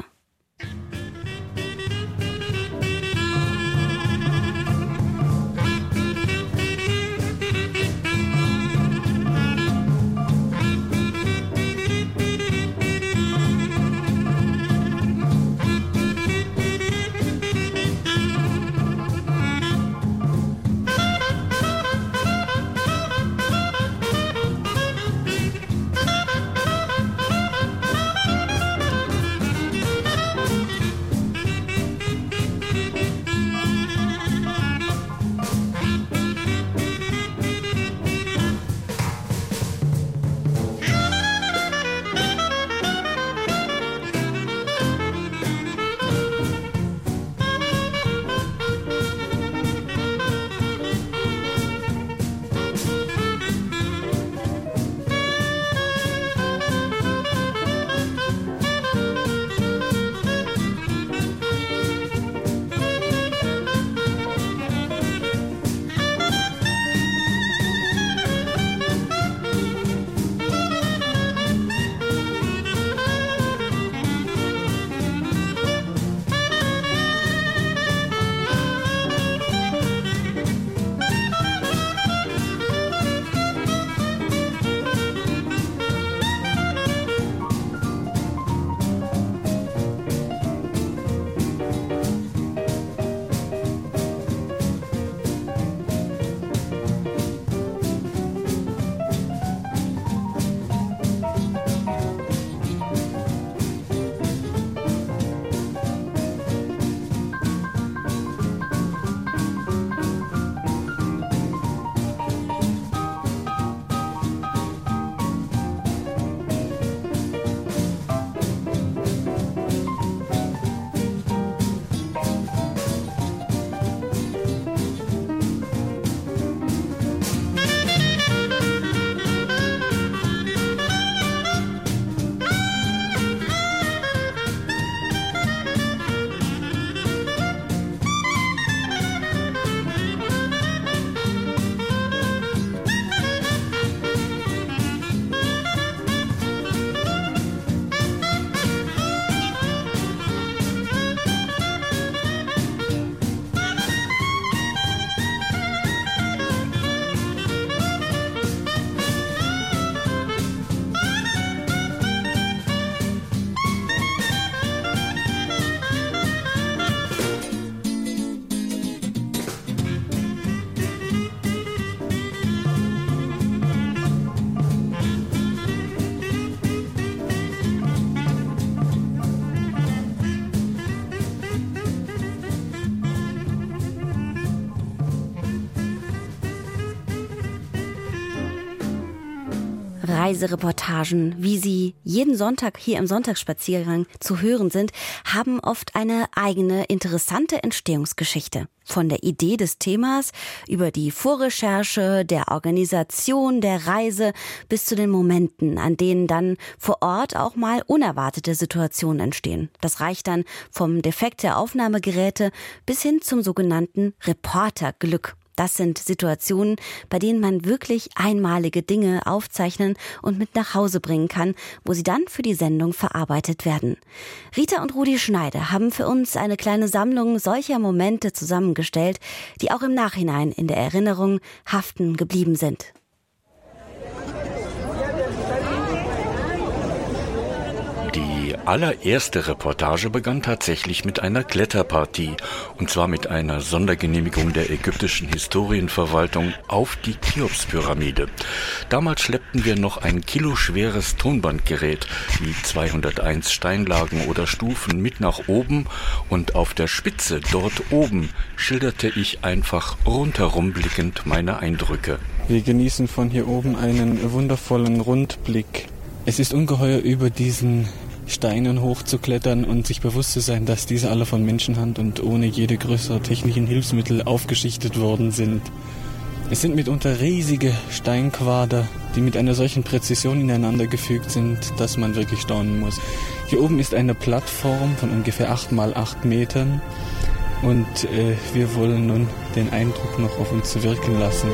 Reisereportagen, wie sie jeden Sonntag hier im Sonntagsspaziergang zu hören sind, haben oft eine eigene interessante Entstehungsgeschichte. Von der Idee des Themas über die Vorrecherche, der Organisation, der Reise bis zu den Momenten, an denen dann vor Ort auch mal unerwartete Situationen entstehen. Das reicht dann vom Defekt der Aufnahmegeräte bis hin zum sogenannten Reporterglück. Das sind Situationen, bei denen man wirklich einmalige Dinge aufzeichnen und mit nach Hause bringen kann, wo sie dann für die Sendung verarbeitet werden. Rita und Rudi Schneider haben für uns eine kleine Sammlung solcher Momente zusammengestellt, die auch im Nachhinein in der Erinnerung haften geblieben sind. Die allererste Reportage begann tatsächlich mit einer Kletterpartie, und zwar mit einer Sondergenehmigung der ägyptischen Historienverwaltung auf die Cheops-Pyramide. Damals schleppten wir noch ein kiloschweres Tonbandgerät, die 201 Steinlagen oder Stufen mit nach oben, und auf der Spitze dort oben schilderte ich einfach rundherum blickend meine Eindrücke. Wir genießen von hier oben einen wundervollen Rundblick. Es ist ungeheuer, über diesen Steinen hochzuklettern und sich bewusst zu sein, dass diese alle von Menschenhand und ohne jede größere technischen Hilfsmittel aufgeschichtet worden sind. Es sind mitunter riesige Steinquader, die mit einer solchen Präzision ineinander gefügt sind, dass man wirklich staunen muss. Hier oben ist eine Plattform von ungefähr 8 mal 8 Metern und wir wollen nun den Eindruck noch auf uns wirken lassen.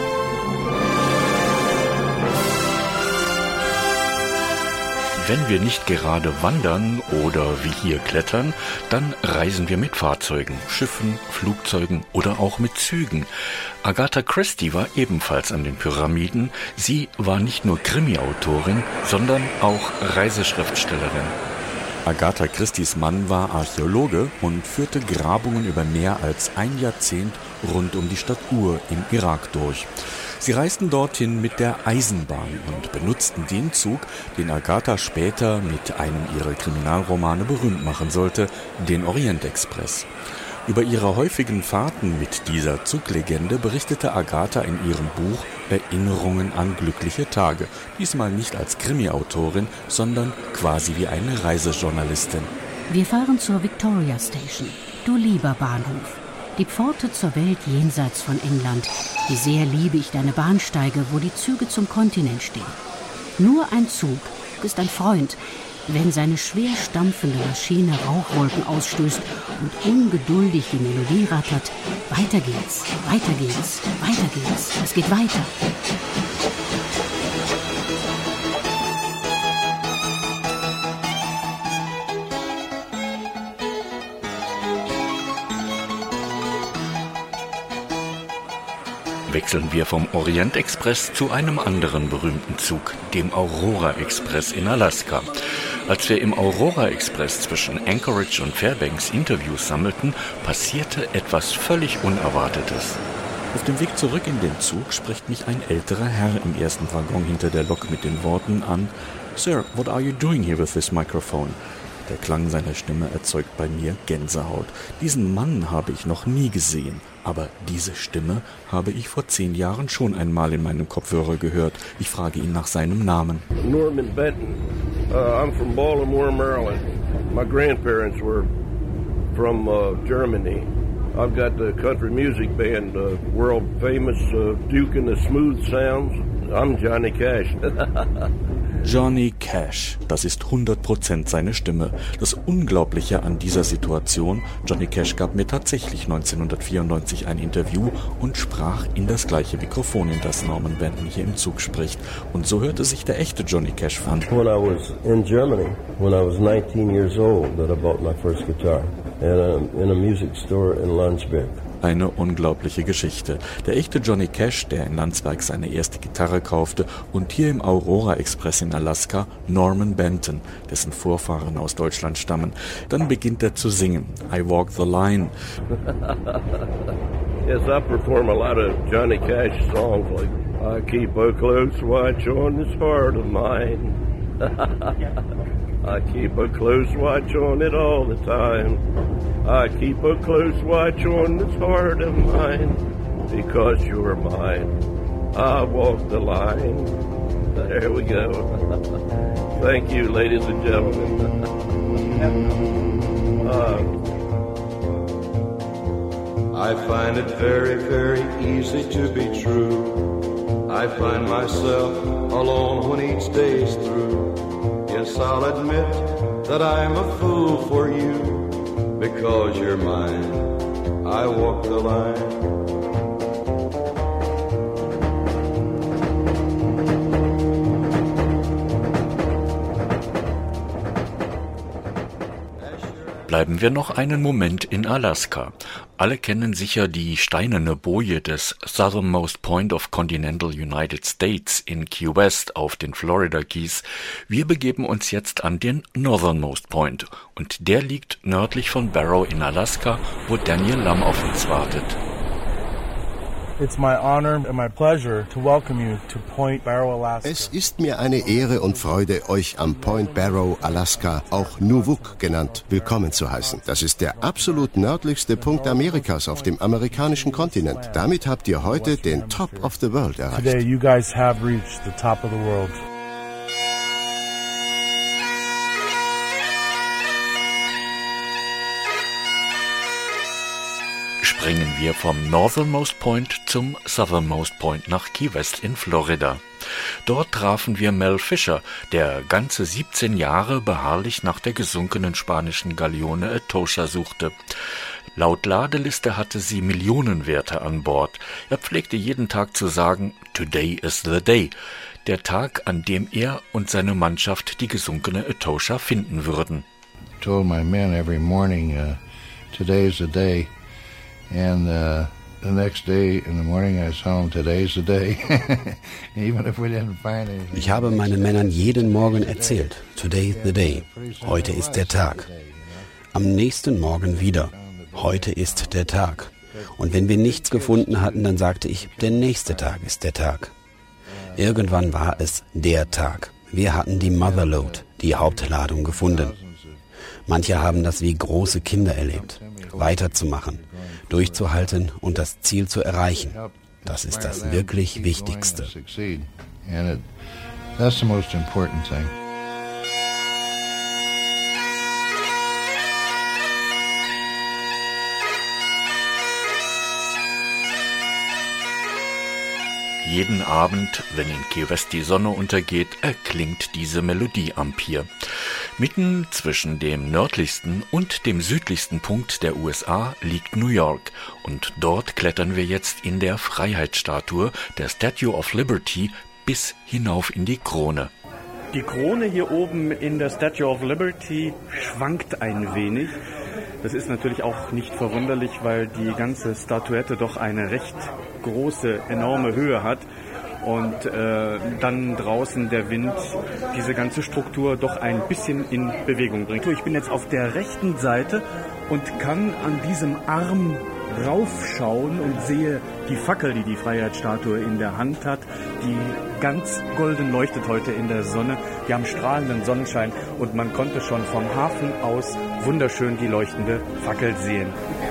Wenn wir nicht gerade wandern oder wie hier klettern, dann reisen wir mit Fahrzeugen, Schiffen, Flugzeugen oder auch mit Zügen. Agatha Christie war ebenfalls an den Pyramiden. Sie war nicht nur Krimi-Autorin, sondern auch Reiseschriftstellerin. Agatha Christies Mann war Archäologe und führte Grabungen über mehr als ein Jahrzehnt rund um die Stadt Ur im Irak durch. Sie reisten dorthin mit der Eisenbahn und benutzten den Zug, den Agatha später mit einem ihrer Kriminalromane berühmt machen sollte, den Orientexpress. Über ihre häufigen Fahrten mit dieser Zuglegende berichtete Agatha in ihrem Buch Erinnerungen an glückliche Tage, diesmal nicht als Krimi-Autorin, sondern quasi wie eine Reisejournalistin. Wir fahren zur Victoria Station, du lieber Bahnhof. Die Pforte zur Welt jenseits von England. Wie sehr liebe ich deine Bahnsteige, wo die Züge zum Kontinent stehen. Nur ein Zug ist ein Freund, wenn seine schwer stampfende Maschine Rauchwolken ausstößt und ungeduldig die Melodie rattert. Weiter geht's, weiter geht's, weiter geht's. Es geht weiter. Wechseln wir vom Orientexpress zu einem anderen berühmten Zug, dem Aurora Express in Alaska. Als wir im Aurora Express zwischen Anchorage und Fairbanks Interviews sammelten, passierte etwas völlig Unerwartetes. Auf dem Weg zurück in den Zug spricht mich ein älterer Herr im ersten Waggon hinter der Lok mit den Worten an: "Sir, what are you doing here with this microphone?" Der Klang seiner Stimme erzeugt bei mir Gänsehaut. Diesen Mann habe ich noch nie gesehen, aber diese Stimme habe ich vor 10 Jahren schon einmal in meinem Kopfhörer gehört. Ich frage ihn nach seinem Namen. Norman Benton. I'm from Baltimore, Maryland. My grandparents were from Germany. I've got the country music band, world famous Duke and the Smooth Sounds. I'm Johnny Cash. Johnny Cash, das ist 100% seine Stimme. Das Unglaubliche an dieser Situation: Johnny Cash gab mir tatsächlich 1994 ein Interview und sprach in das gleiche Mikrofon, in das Norman Benton hier im Zug spricht. Und so hörte sich der echte Johnny Cash an. When I was in Germany, when I was 19 years old, that I bought my first guitar in a music store in Landsberg. Eine unglaubliche Geschichte. Der echte Johnny Cash, der in Landsberg seine erste Gitarre kaufte, und hier im Aurora Express in Alaska Norman Benton, dessen Vorfahren aus Deutschland stammen. Dann beginnt er zu singen. I Walk the Line. Yes, I perform a lot of Johnny Cash songs like I keep a close watch on this heart of mine. I keep a close watch on it all the time. I keep a close watch on this heart of mine. Because you're mine, I walk the line. There we go. Thank you, ladies and gentlemen. I find it very, very easy to be true. I find myself alone when each day's through. Yes, I'll admit that I'm a fool for you. Because you're mine, I walk the line. Bleiben wir noch einen Moment in Alaska. Alle kennen sicher die steinerne Boje des Southernmost Point of Continental United States in Key West auf den Florida Keys. Wir begeben uns jetzt an den Northernmost Point und der liegt nördlich von Barrow in Alaska, wo Daniel Lamm auf uns wartet. Es ist mir eine Ehre und Freude, euch am Point Barrow, Alaska, auch Nuvuk genannt, willkommen zu heißen. Das ist der absolut nördlichste Punkt Amerikas auf dem amerikanischen Kontinent. Damit habt ihr heute den Top of the World erreicht. springen wir vom Northernmost Point zum Southernmost Point nach Key West in Florida. Dort trafen wir Mel Fisher, der ganze 17 Jahre beharrlich nach der gesunkenen spanischen Galeone Etosha suchte. Laut Ladeliste hatte sie Millionenwerte an Bord. Er pflegte jeden Tag zu sagen, "Today is the day", der Tag, an dem er und seine Mannschaft die gesunkene Etosha finden würden. I told my men every morning, today is the day, and the next day in the morning I saw them, today's the day. Even if we didn't find anything. Ich habe meinen Männern jeden Morgen erzählt, today's the day, heute ist der Tag. Am nächsten Morgen wieder, heute ist der Tag. Und wenn wir nichts gefunden hatten, dann sagte ich, der nächste Tag ist der Tag. Irgendwann war es der Tag. Wir hatten die Motherlode, die Hauptladung, gefunden. Manche haben das wie große Kinder erlebt. Weiterzumachen, durchzuhalten und das Ziel zu erreichen. Das ist das wirklich Wichtigste. That's the most important thing. Jeden Abend, wenn in Key West die Sonne untergeht, erklingt diese Melodie am Pier. Mitten zwischen dem nördlichsten und dem südlichsten Punkt der USA liegt New York und dort klettern wir jetzt in der Freiheitsstatue, der Statue of Liberty, bis hinauf in die Krone. Die Krone hier oben in der Statue of Liberty schwankt ein wenig. Das ist natürlich auch nicht verwunderlich, weil die ganze Statuette doch eine recht große, enorme Höhe hat und dann draußen der Wind diese ganze Struktur doch ein bisschen in Bewegung bringt. Ich bin jetzt auf der rechten Seite und kann an diesem Arm raufschauen und sehe die Fackel, die die Freiheitsstatue in der Hand hat, die ganz golden leuchtet heute in der Sonne. Wir haben strahlenden Sonnenschein und man konnte schon vom Hafen aus wunderschön die leuchtende Fackel sehen.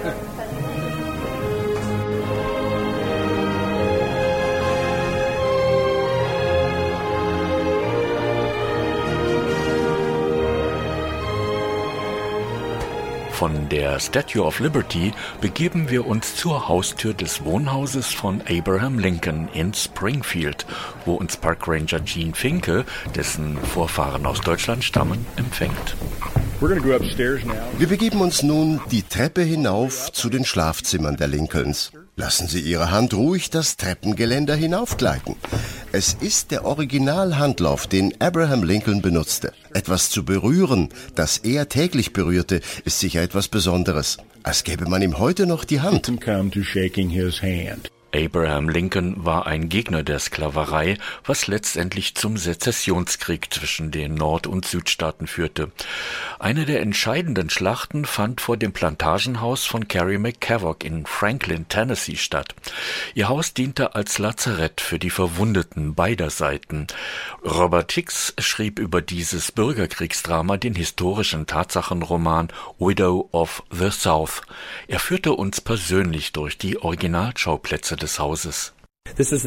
Von der Statue of Liberty begeben wir uns zur Haustür des Wohnhauses von Abraham Lincoln in Springfield, wo uns Parkranger Gene Finke, dessen Vorfahren aus Deutschland stammen, empfängt. Wir begeben uns nun die Treppe hinauf zu den Schlafzimmern der Lincolns. Lassen Sie Ihre Hand ruhig das Treppengeländer hinaufgleiten. Es ist der Originalhandlauf, den Abraham Lincoln benutzte. Etwas zu berühren, das er täglich berührte, ist sicher etwas Besonderes. Als gäbe man ihm heute noch die Hand. Abraham Lincoln war ein Gegner der Sklaverei, was letztendlich zum Sezessionskrieg zwischen den Nord- und Südstaaten führte. Eine der entscheidenden Schlachten fand vor dem Plantagenhaus von Carrie McCavock in Franklin, Tennessee statt. Ihr Haus diente als Lazarett für die Verwundeten beider Seiten. Robert Hicks schrieb über dieses Bürgerkriegsdrama den historischen Tatsachenroman Widow of the South. Er führte uns persönlich durch die Originalschauplätze des Hauses. Das ist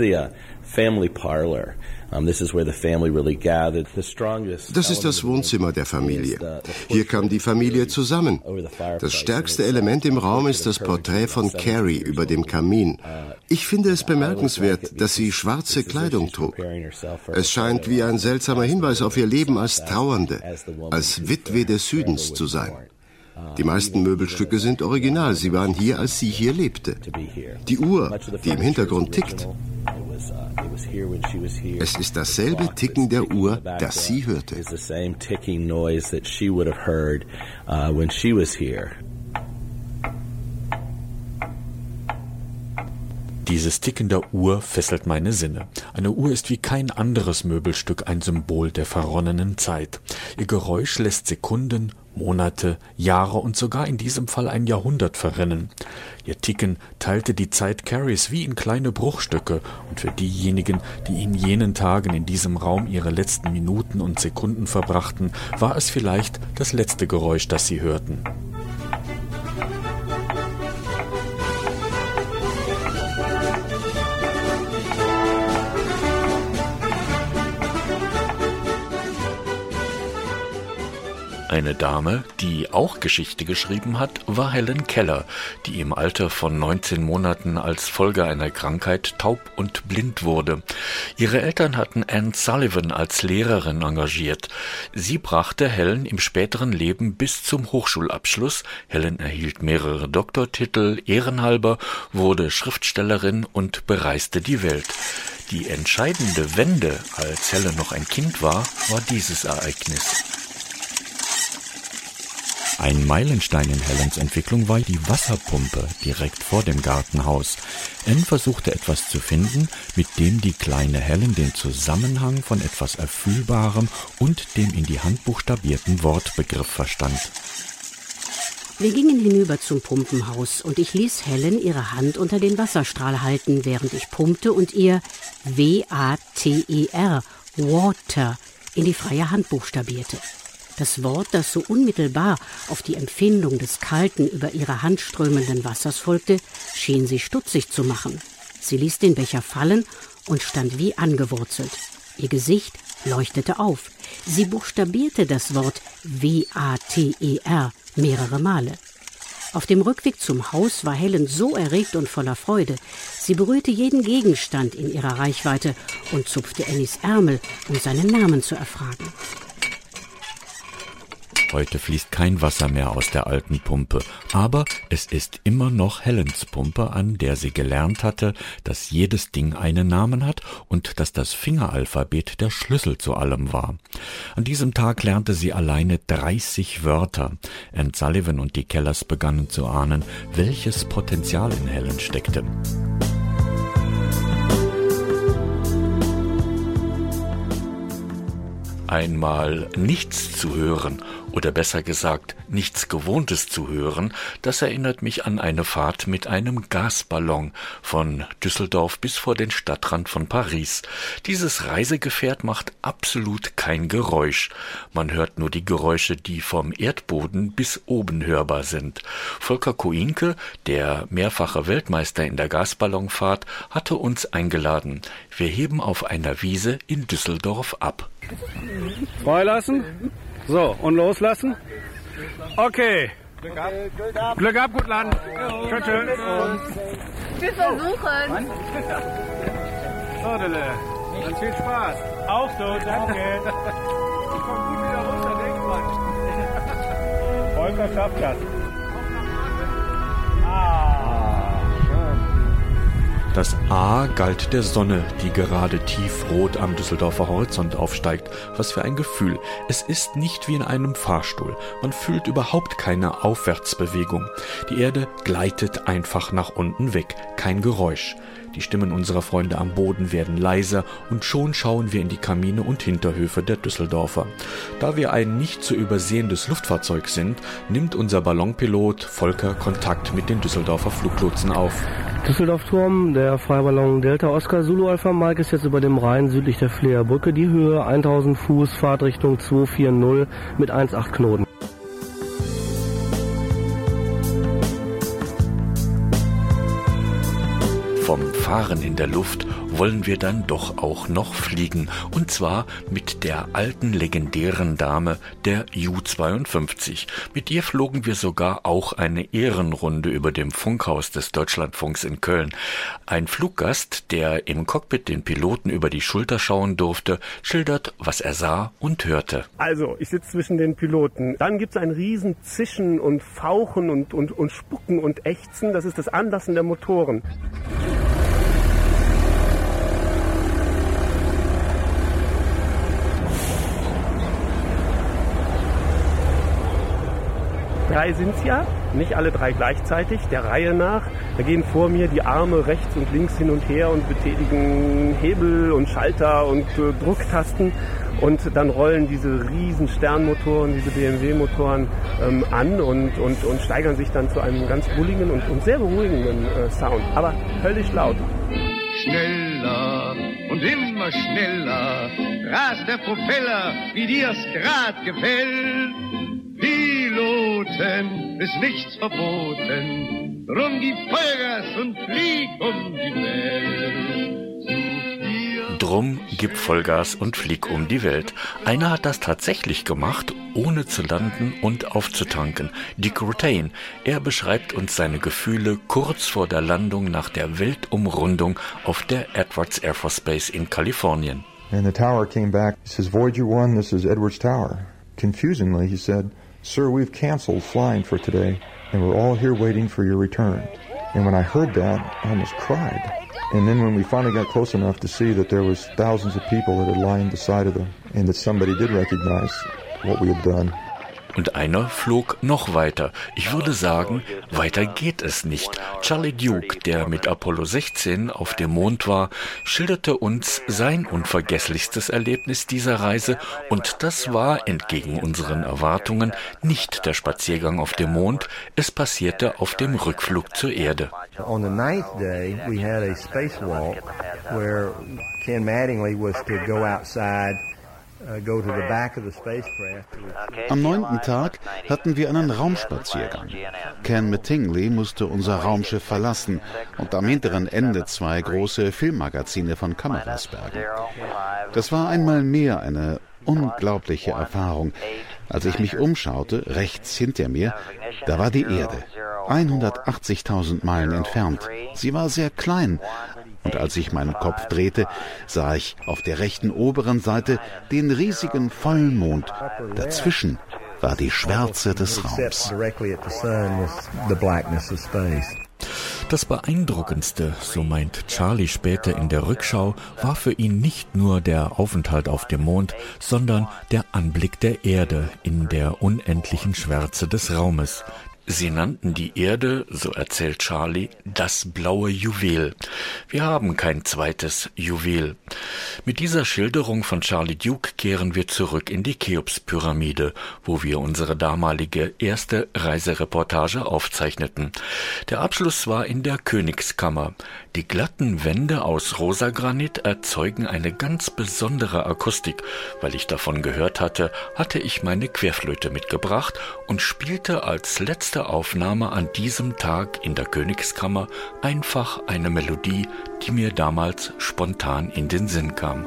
das Wohnzimmer der Familie. Hier kam die Familie zusammen. Das stärkste Element im Raum ist das Porträt von Carrie über dem Kamin. Ich finde es bemerkenswert, dass sie schwarze Kleidung trug. Es scheint wie ein seltsamer Hinweis auf ihr Leben als Trauernde, als Witwe des Südens zu sein. Die meisten Möbelstücke sind original. Sie waren hier, als sie hier lebte. Die Uhr, die im Hintergrund tickt. Es ist dasselbe Ticken der Uhr, das sie hörte. Dieses Ticken der Uhr fesselt meine Sinne. Eine Uhr ist wie kein anderes Möbelstück ein Symbol der verronnenen Zeit. Ihr Geräusch lässt Sekunden, Monate, Jahre und sogar in diesem Fall ein Jahrhundert verrinnen. Ihr Ticken teilte die Zeit Carries wie in kleine Bruchstücke und für diejenigen, die in jenen Tagen in diesem Raum ihre letzten Minuten und Sekunden verbrachten, war es vielleicht das letzte Geräusch, das sie hörten. Eine Dame, die auch Geschichte geschrieben hat, war Helen Keller, die im Alter von 19 Monaten als Folge einer Krankheit taub und blind wurde. Ihre Eltern hatten Anne Sullivan als Lehrerin engagiert. Sie brachte Helen im späteren Leben bis zum Hochschulabschluss. Helen erhielt mehrere Doktortitel, ehrenhalber, wurde Schriftstellerin und bereiste die Welt. Die entscheidende Wende, als Helen noch ein Kind war dieses Ereignis. Ein Meilenstein in Helens Entwicklung war die Wasserpumpe direkt vor dem Gartenhaus. Anne versuchte etwas zu finden, mit dem die kleine Helen den Zusammenhang von etwas Erfühlbarem und dem in die Hand buchstabierten Wortbegriff verstand. Wir gingen hinüber zum Pumpenhaus und ich ließ Helen ihre Hand unter den Wasserstrahl halten, während ich pumpte und ihr W-A-T-E-R, Water, in die freie Hand buchstabierte. Das Wort, das so unmittelbar auf die Empfindung des kalten, über ihre Hand strömenden Wassers folgte, schien sie stutzig zu machen. Sie ließ den Becher fallen und stand wie angewurzelt. Ihr Gesicht leuchtete auf. Sie buchstabierte das Wort W-A-T-E-R mehrere Male. Auf dem Rückweg zum Haus war Helen so erregt und voller Freude. Sie berührte jeden Gegenstand in ihrer Reichweite und zupfte Annies Ärmel, um seinen Namen zu erfragen. Heute fließt kein Wasser mehr aus der alten Pumpe, aber es ist immer noch Helens Pumpe, an der sie gelernt hatte, dass jedes Ding einen Namen hat und dass das Fingeralphabet der Schlüssel zu allem war. An diesem Tag lernte sie alleine 30 Wörter. Anne Sullivan und die Kellers begannen zu ahnen, welches Potenzial in Helen steckte. Einmal nichts zu hören, oder besser gesagt, nichts Gewohntes zu hören, das erinnert mich an eine Fahrt mit einem Gasballon von Düsseldorf bis vor den Stadtrand von Paris. Dieses Reisegefährt macht absolut kein Geräusch. Man hört nur die Geräusche, die vom Erdboden bis oben hörbar sind. Volker Koinke, der mehrfache Weltmeister in der Gasballonfahrt, hatte uns eingeladen. Wir heben auf einer Wiese in Düsseldorf ab. Freilassen. So, und loslassen. Okay. Glück ab, gut Land. Tschüss, tschüss. Wir versuchen. So, Dille. Dann viel Spaß. Auch so, danke. Ich komm gut wieder runter, denk dran. Volker schafft das. Das A galt der Sonne, die gerade tiefrot am Düsseldorfer Horizont aufsteigt. Was für ein Gefühl. Es ist nicht wie in einem Fahrstuhl. Man fühlt überhaupt keine Aufwärtsbewegung. Die Erde gleitet einfach nach unten weg. Kein Geräusch. Die Stimmen unserer Freunde am Boden werden leiser und schon schauen wir in die Kamine und Hinterhöfe der Düsseldorfer. Da wir ein nicht zu übersehendes Luftfahrzeug sind, nimmt unser Ballonpilot Volker Kontakt mit den Düsseldorfer Fluglotsen auf. Düsseldorf-Turm, der Freiballon Delta Oscar Zulu Alpha Mike ist jetzt über dem Rhein südlich der Fleer Brücke. Die Höhe 1000 Fuß, Fahrtrichtung 240 mit 1,8 Knoten. Vom Fahren in der Luft wollen wir dann doch auch noch fliegen. Und zwar mit der alten legendären Dame der Ju-52. Mit ihr flogen wir sogar auch eine Ehrenrunde über dem Funkhaus des Deutschlandfunks in Köln. Ein Fluggast, der im Cockpit den Piloten über die Schulter schauen durfte, schildert, was er sah und hörte. Also, ich sitze zwischen den Piloten. Dann gibt es ein riesen Zischen und Fauchen und Spucken und Ächzen. Das ist das Anlassen der Motoren. Drei sind's ja, nicht alle drei gleichzeitig, der Reihe nach. Da gehen vor mir die Arme rechts und links hin und her und betätigen Hebel und Schalter und Drucktasten. Und dann rollen diese riesen Sternmotoren, diese BMW-Motoren an und steigern sich dann zu einem ganz bulligen und sehr beruhigenden Sound, aber höllisch laut. Schneller und immer schneller rast der Propeller, wie dir's grad gefällt. Piloten ist nichts verboten, drum gib Vollgas und flieg um die Welt. Drum Drum, gib Vollgas und flieg um die Welt. Einer hat das tatsächlich gemacht, ohne zu landen und aufzutanken. Dick Rutain. Er beschreibt uns seine Gefühle kurz vor der Landung nach der Weltumrundung auf der Edwards Air Force Base in Kalifornien. And the tower came back. He says, Voyager 1, this is Edwards Tower. Confusingly, he said, Sir, we've canceled flying for today, and we're all here waiting for your return. And when I heard that, I almost cried. And then when we finally got close enough to see that there was thousands of people that had lined the side of them, and that somebody did recognize what we had done. Und einer flog noch weiter. Ich würde sagen, weiter geht es nicht. Charlie Duke, der mit Apollo 16 auf dem Mond war, schilderte uns sein unvergesslichstes Erlebnis dieser Reise. Und das war, entgegen unseren Erwartungen, nicht der Spaziergang auf dem Mond. Es passierte auf dem Rückflug zur Erde. On the 9th day, we had a spacewalk where Ken Mattingly was to go outside. Am 9. Tag hatten wir einen Raumspaziergang. Ken Mattingly musste unser Raumschiff verlassen und am hinteren Ende 2 große Filmmagazine von Kameras bergen. Das war einmal mehr eine unglaubliche Erfahrung. Als ich mich umschaute, rechts hinter mir, da war die Erde, 180.000 Meilen entfernt. Sie war sehr klein. Und als ich meinen Kopf drehte, sah ich auf der rechten oberen Seite den riesigen Vollmond. Dazwischen war die Schwärze des Raums. Das Beeindruckendste, so meint Charlie später in der Rückschau, war für ihn nicht nur der Aufenthalt auf dem Mond, sondern der Anblick der Erde in der unendlichen Schwärze des Raumes. Sie nannten die Erde, so erzählt Charlie, das blaue Juwel. Wir haben kein zweites Juwel. Mit dieser Schilderung von Charlie Duke kehren wir zurück in die Cheops-Pyramide, wo wir unsere damalige erste Reisereportage aufzeichneten. Der Abschluss war in der Königskammer. Die glatten Wände aus Rosagranit erzeugen eine ganz besondere Akustik. Weil ich davon gehört hatte, hatte ich meine Querflöte mitgebracht und spielte als letzte Aufnahme an diesem Tag in der Königskammer einfach eine Melodie, die mir damals spontan in den Sinn kam.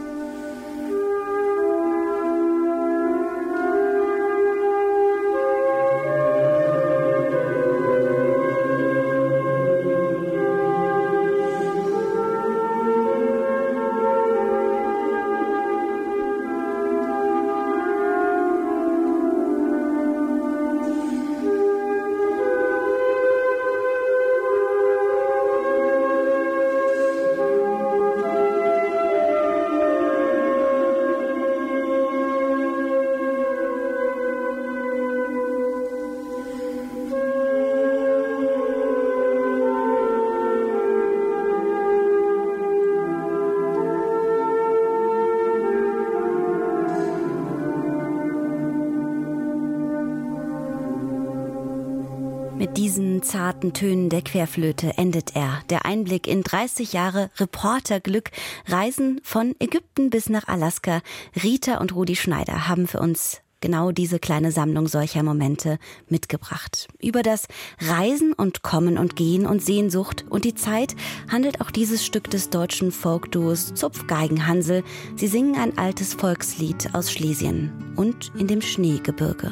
Mit diesen zarten Tönen der Querflöte endet er. Der Einblick in 30 Jahre Reporterglück, Reisen von Ägypten bis nach Alaska. Rita und Rudi Schneider haben für uns genau diese kleine Sammlung solcher Momente mitgebracht. Über das Reisen und Kommen und Gehen und Sehnsucht und die Zeit handelt auch dieses Stück des deutschen Folkduos Zupfgeigen-Hansel. Sie singen ein altes Volkslied aus Schlesien und in dem Schneegebirge.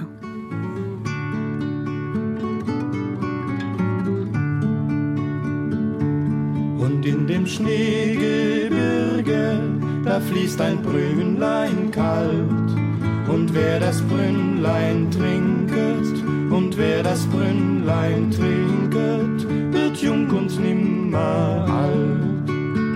Und in dem Schneegebirge, da fließt ein Brünnlein kalt. Und wer das Brünnlein trinket, und wer das Brünnlein trinket, wird jung und nimmer alt.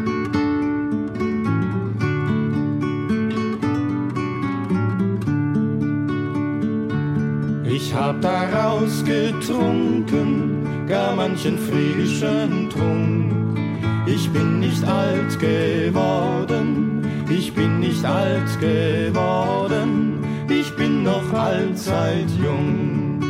Ich hab daraus getrunken, gar manchen frischen Trunk. Ich bin nicht alt geworden, ich bin nicht alt geworden, ich bin noch allzeit jung.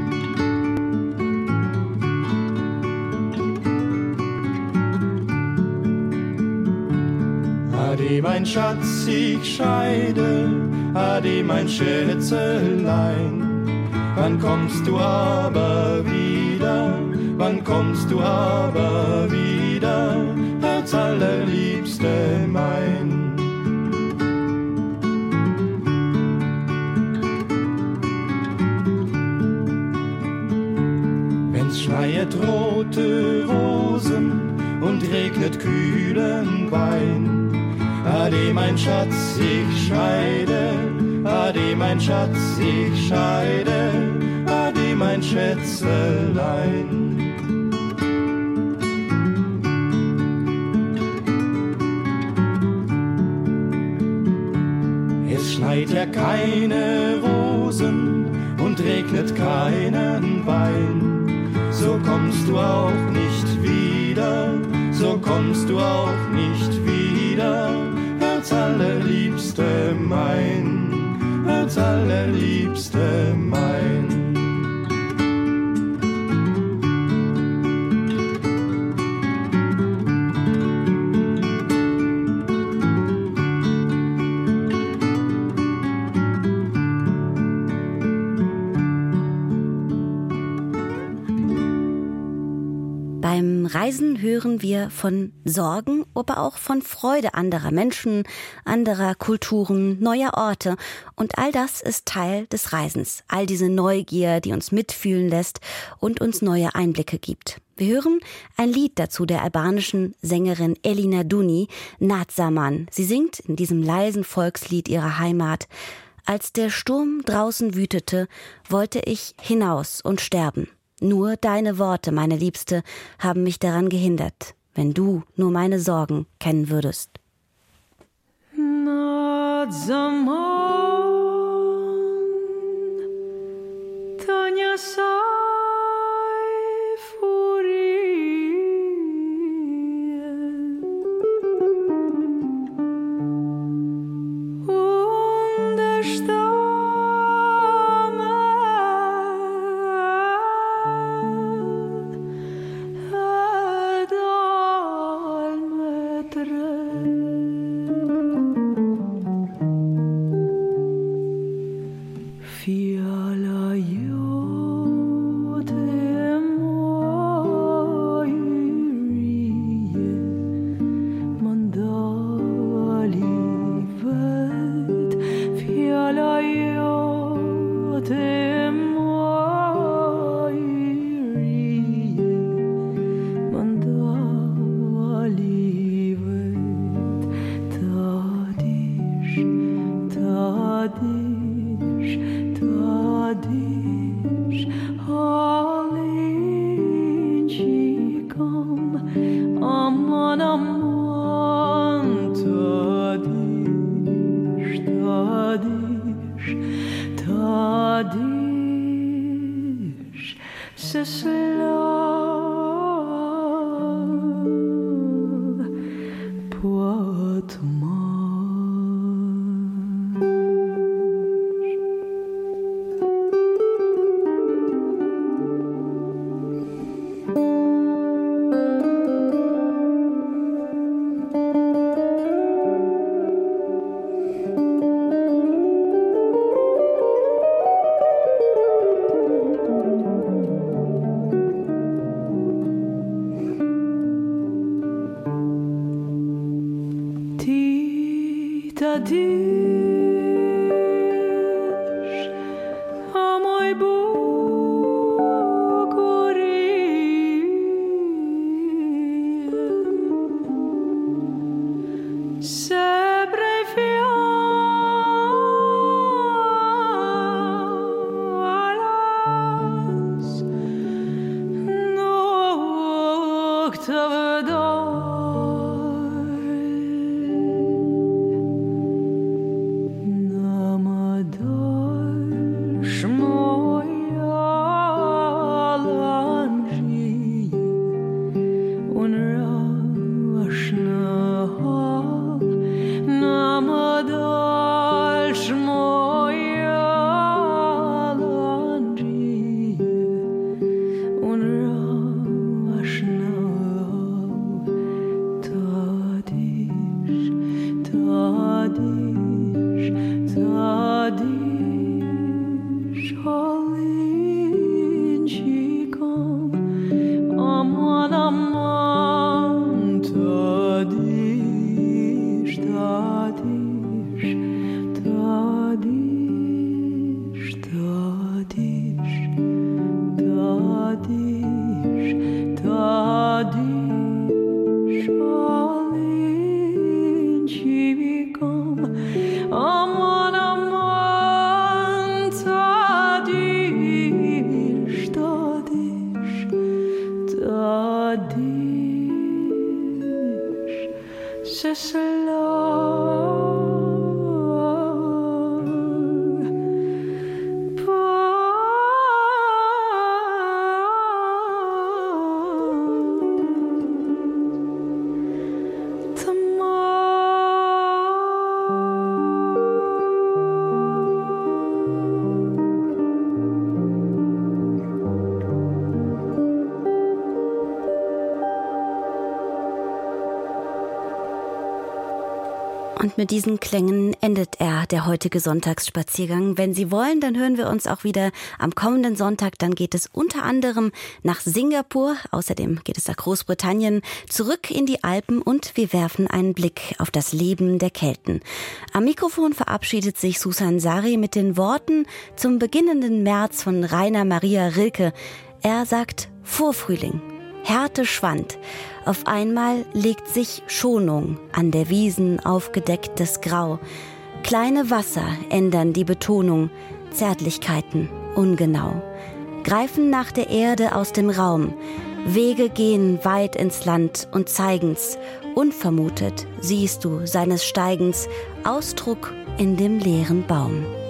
Ade mein Schatz, ich scheide, ade mein Schätzelein, wann kommst du aber wieder, wann kommst du aber wieder, Herz allerliebste mein. schneit rote Rosen und regnet kühlen Wein. Ade, mein Schatz, ich scheide, ade, mein Schatz, ich scheide, ade, mein Schätzelein. Es schneit ja keine Rosen und regnet keinen Wein. So kommst du auch nicht wieder, so kommst du auch nicht wieder, Herz allerliebste mein, Herz allerliebste mein. Beim Reisen hören wir von Sorgen, aber auch von Freude anderer Menschen, anderer Kulturen, neuer Orte. Und all das ist Teil des Reisens. All diese Neugier, die uns mitfühlen lässt und uns neue Einblicke gibt. Wir hören ein Lied dazu der albanischen Sängerin Elina Duni, Natsaman. Sie singt in diesem leisen Volkslied ihrer Heimat: Als der Sturm draußen wütete, wollte ich hinaus und sterben. Nur deine Worte, meine Liebste, haben mich daran gehindert, wenn du nur meine Sorgen kennen würdest. Und mit diesen Klängen endet der heutige Sonntagsspaziergang. Wenn Sie wollen, dann hören wir uns auch wieder am kommenden Sonntag. Dann geht es unter anderem nach Singapur. Außerdem geht es nach Großbritannien, zurück in die Alpen und wir werfen einen Blick auf das Leben der Kelten. Am Mikrofon verabschiedet sich Susan Sari mit den Worten zum beginnenden März von Rainer Maria Rilke. Er sagt: Vorfrühling, Härte schwand. Auf einmal legt sich Schonung an der Wiesen aufgedecktes Grau. Kleine Wasser ändern die Betonung, Zärtlichkeiten ungenau. Greifen nach der Erde aus dem Raum. Wege gehen weit ins Land und zeigen's. Unvermutet siehst du seines Steigens Ausdruck in dem leeren Baum.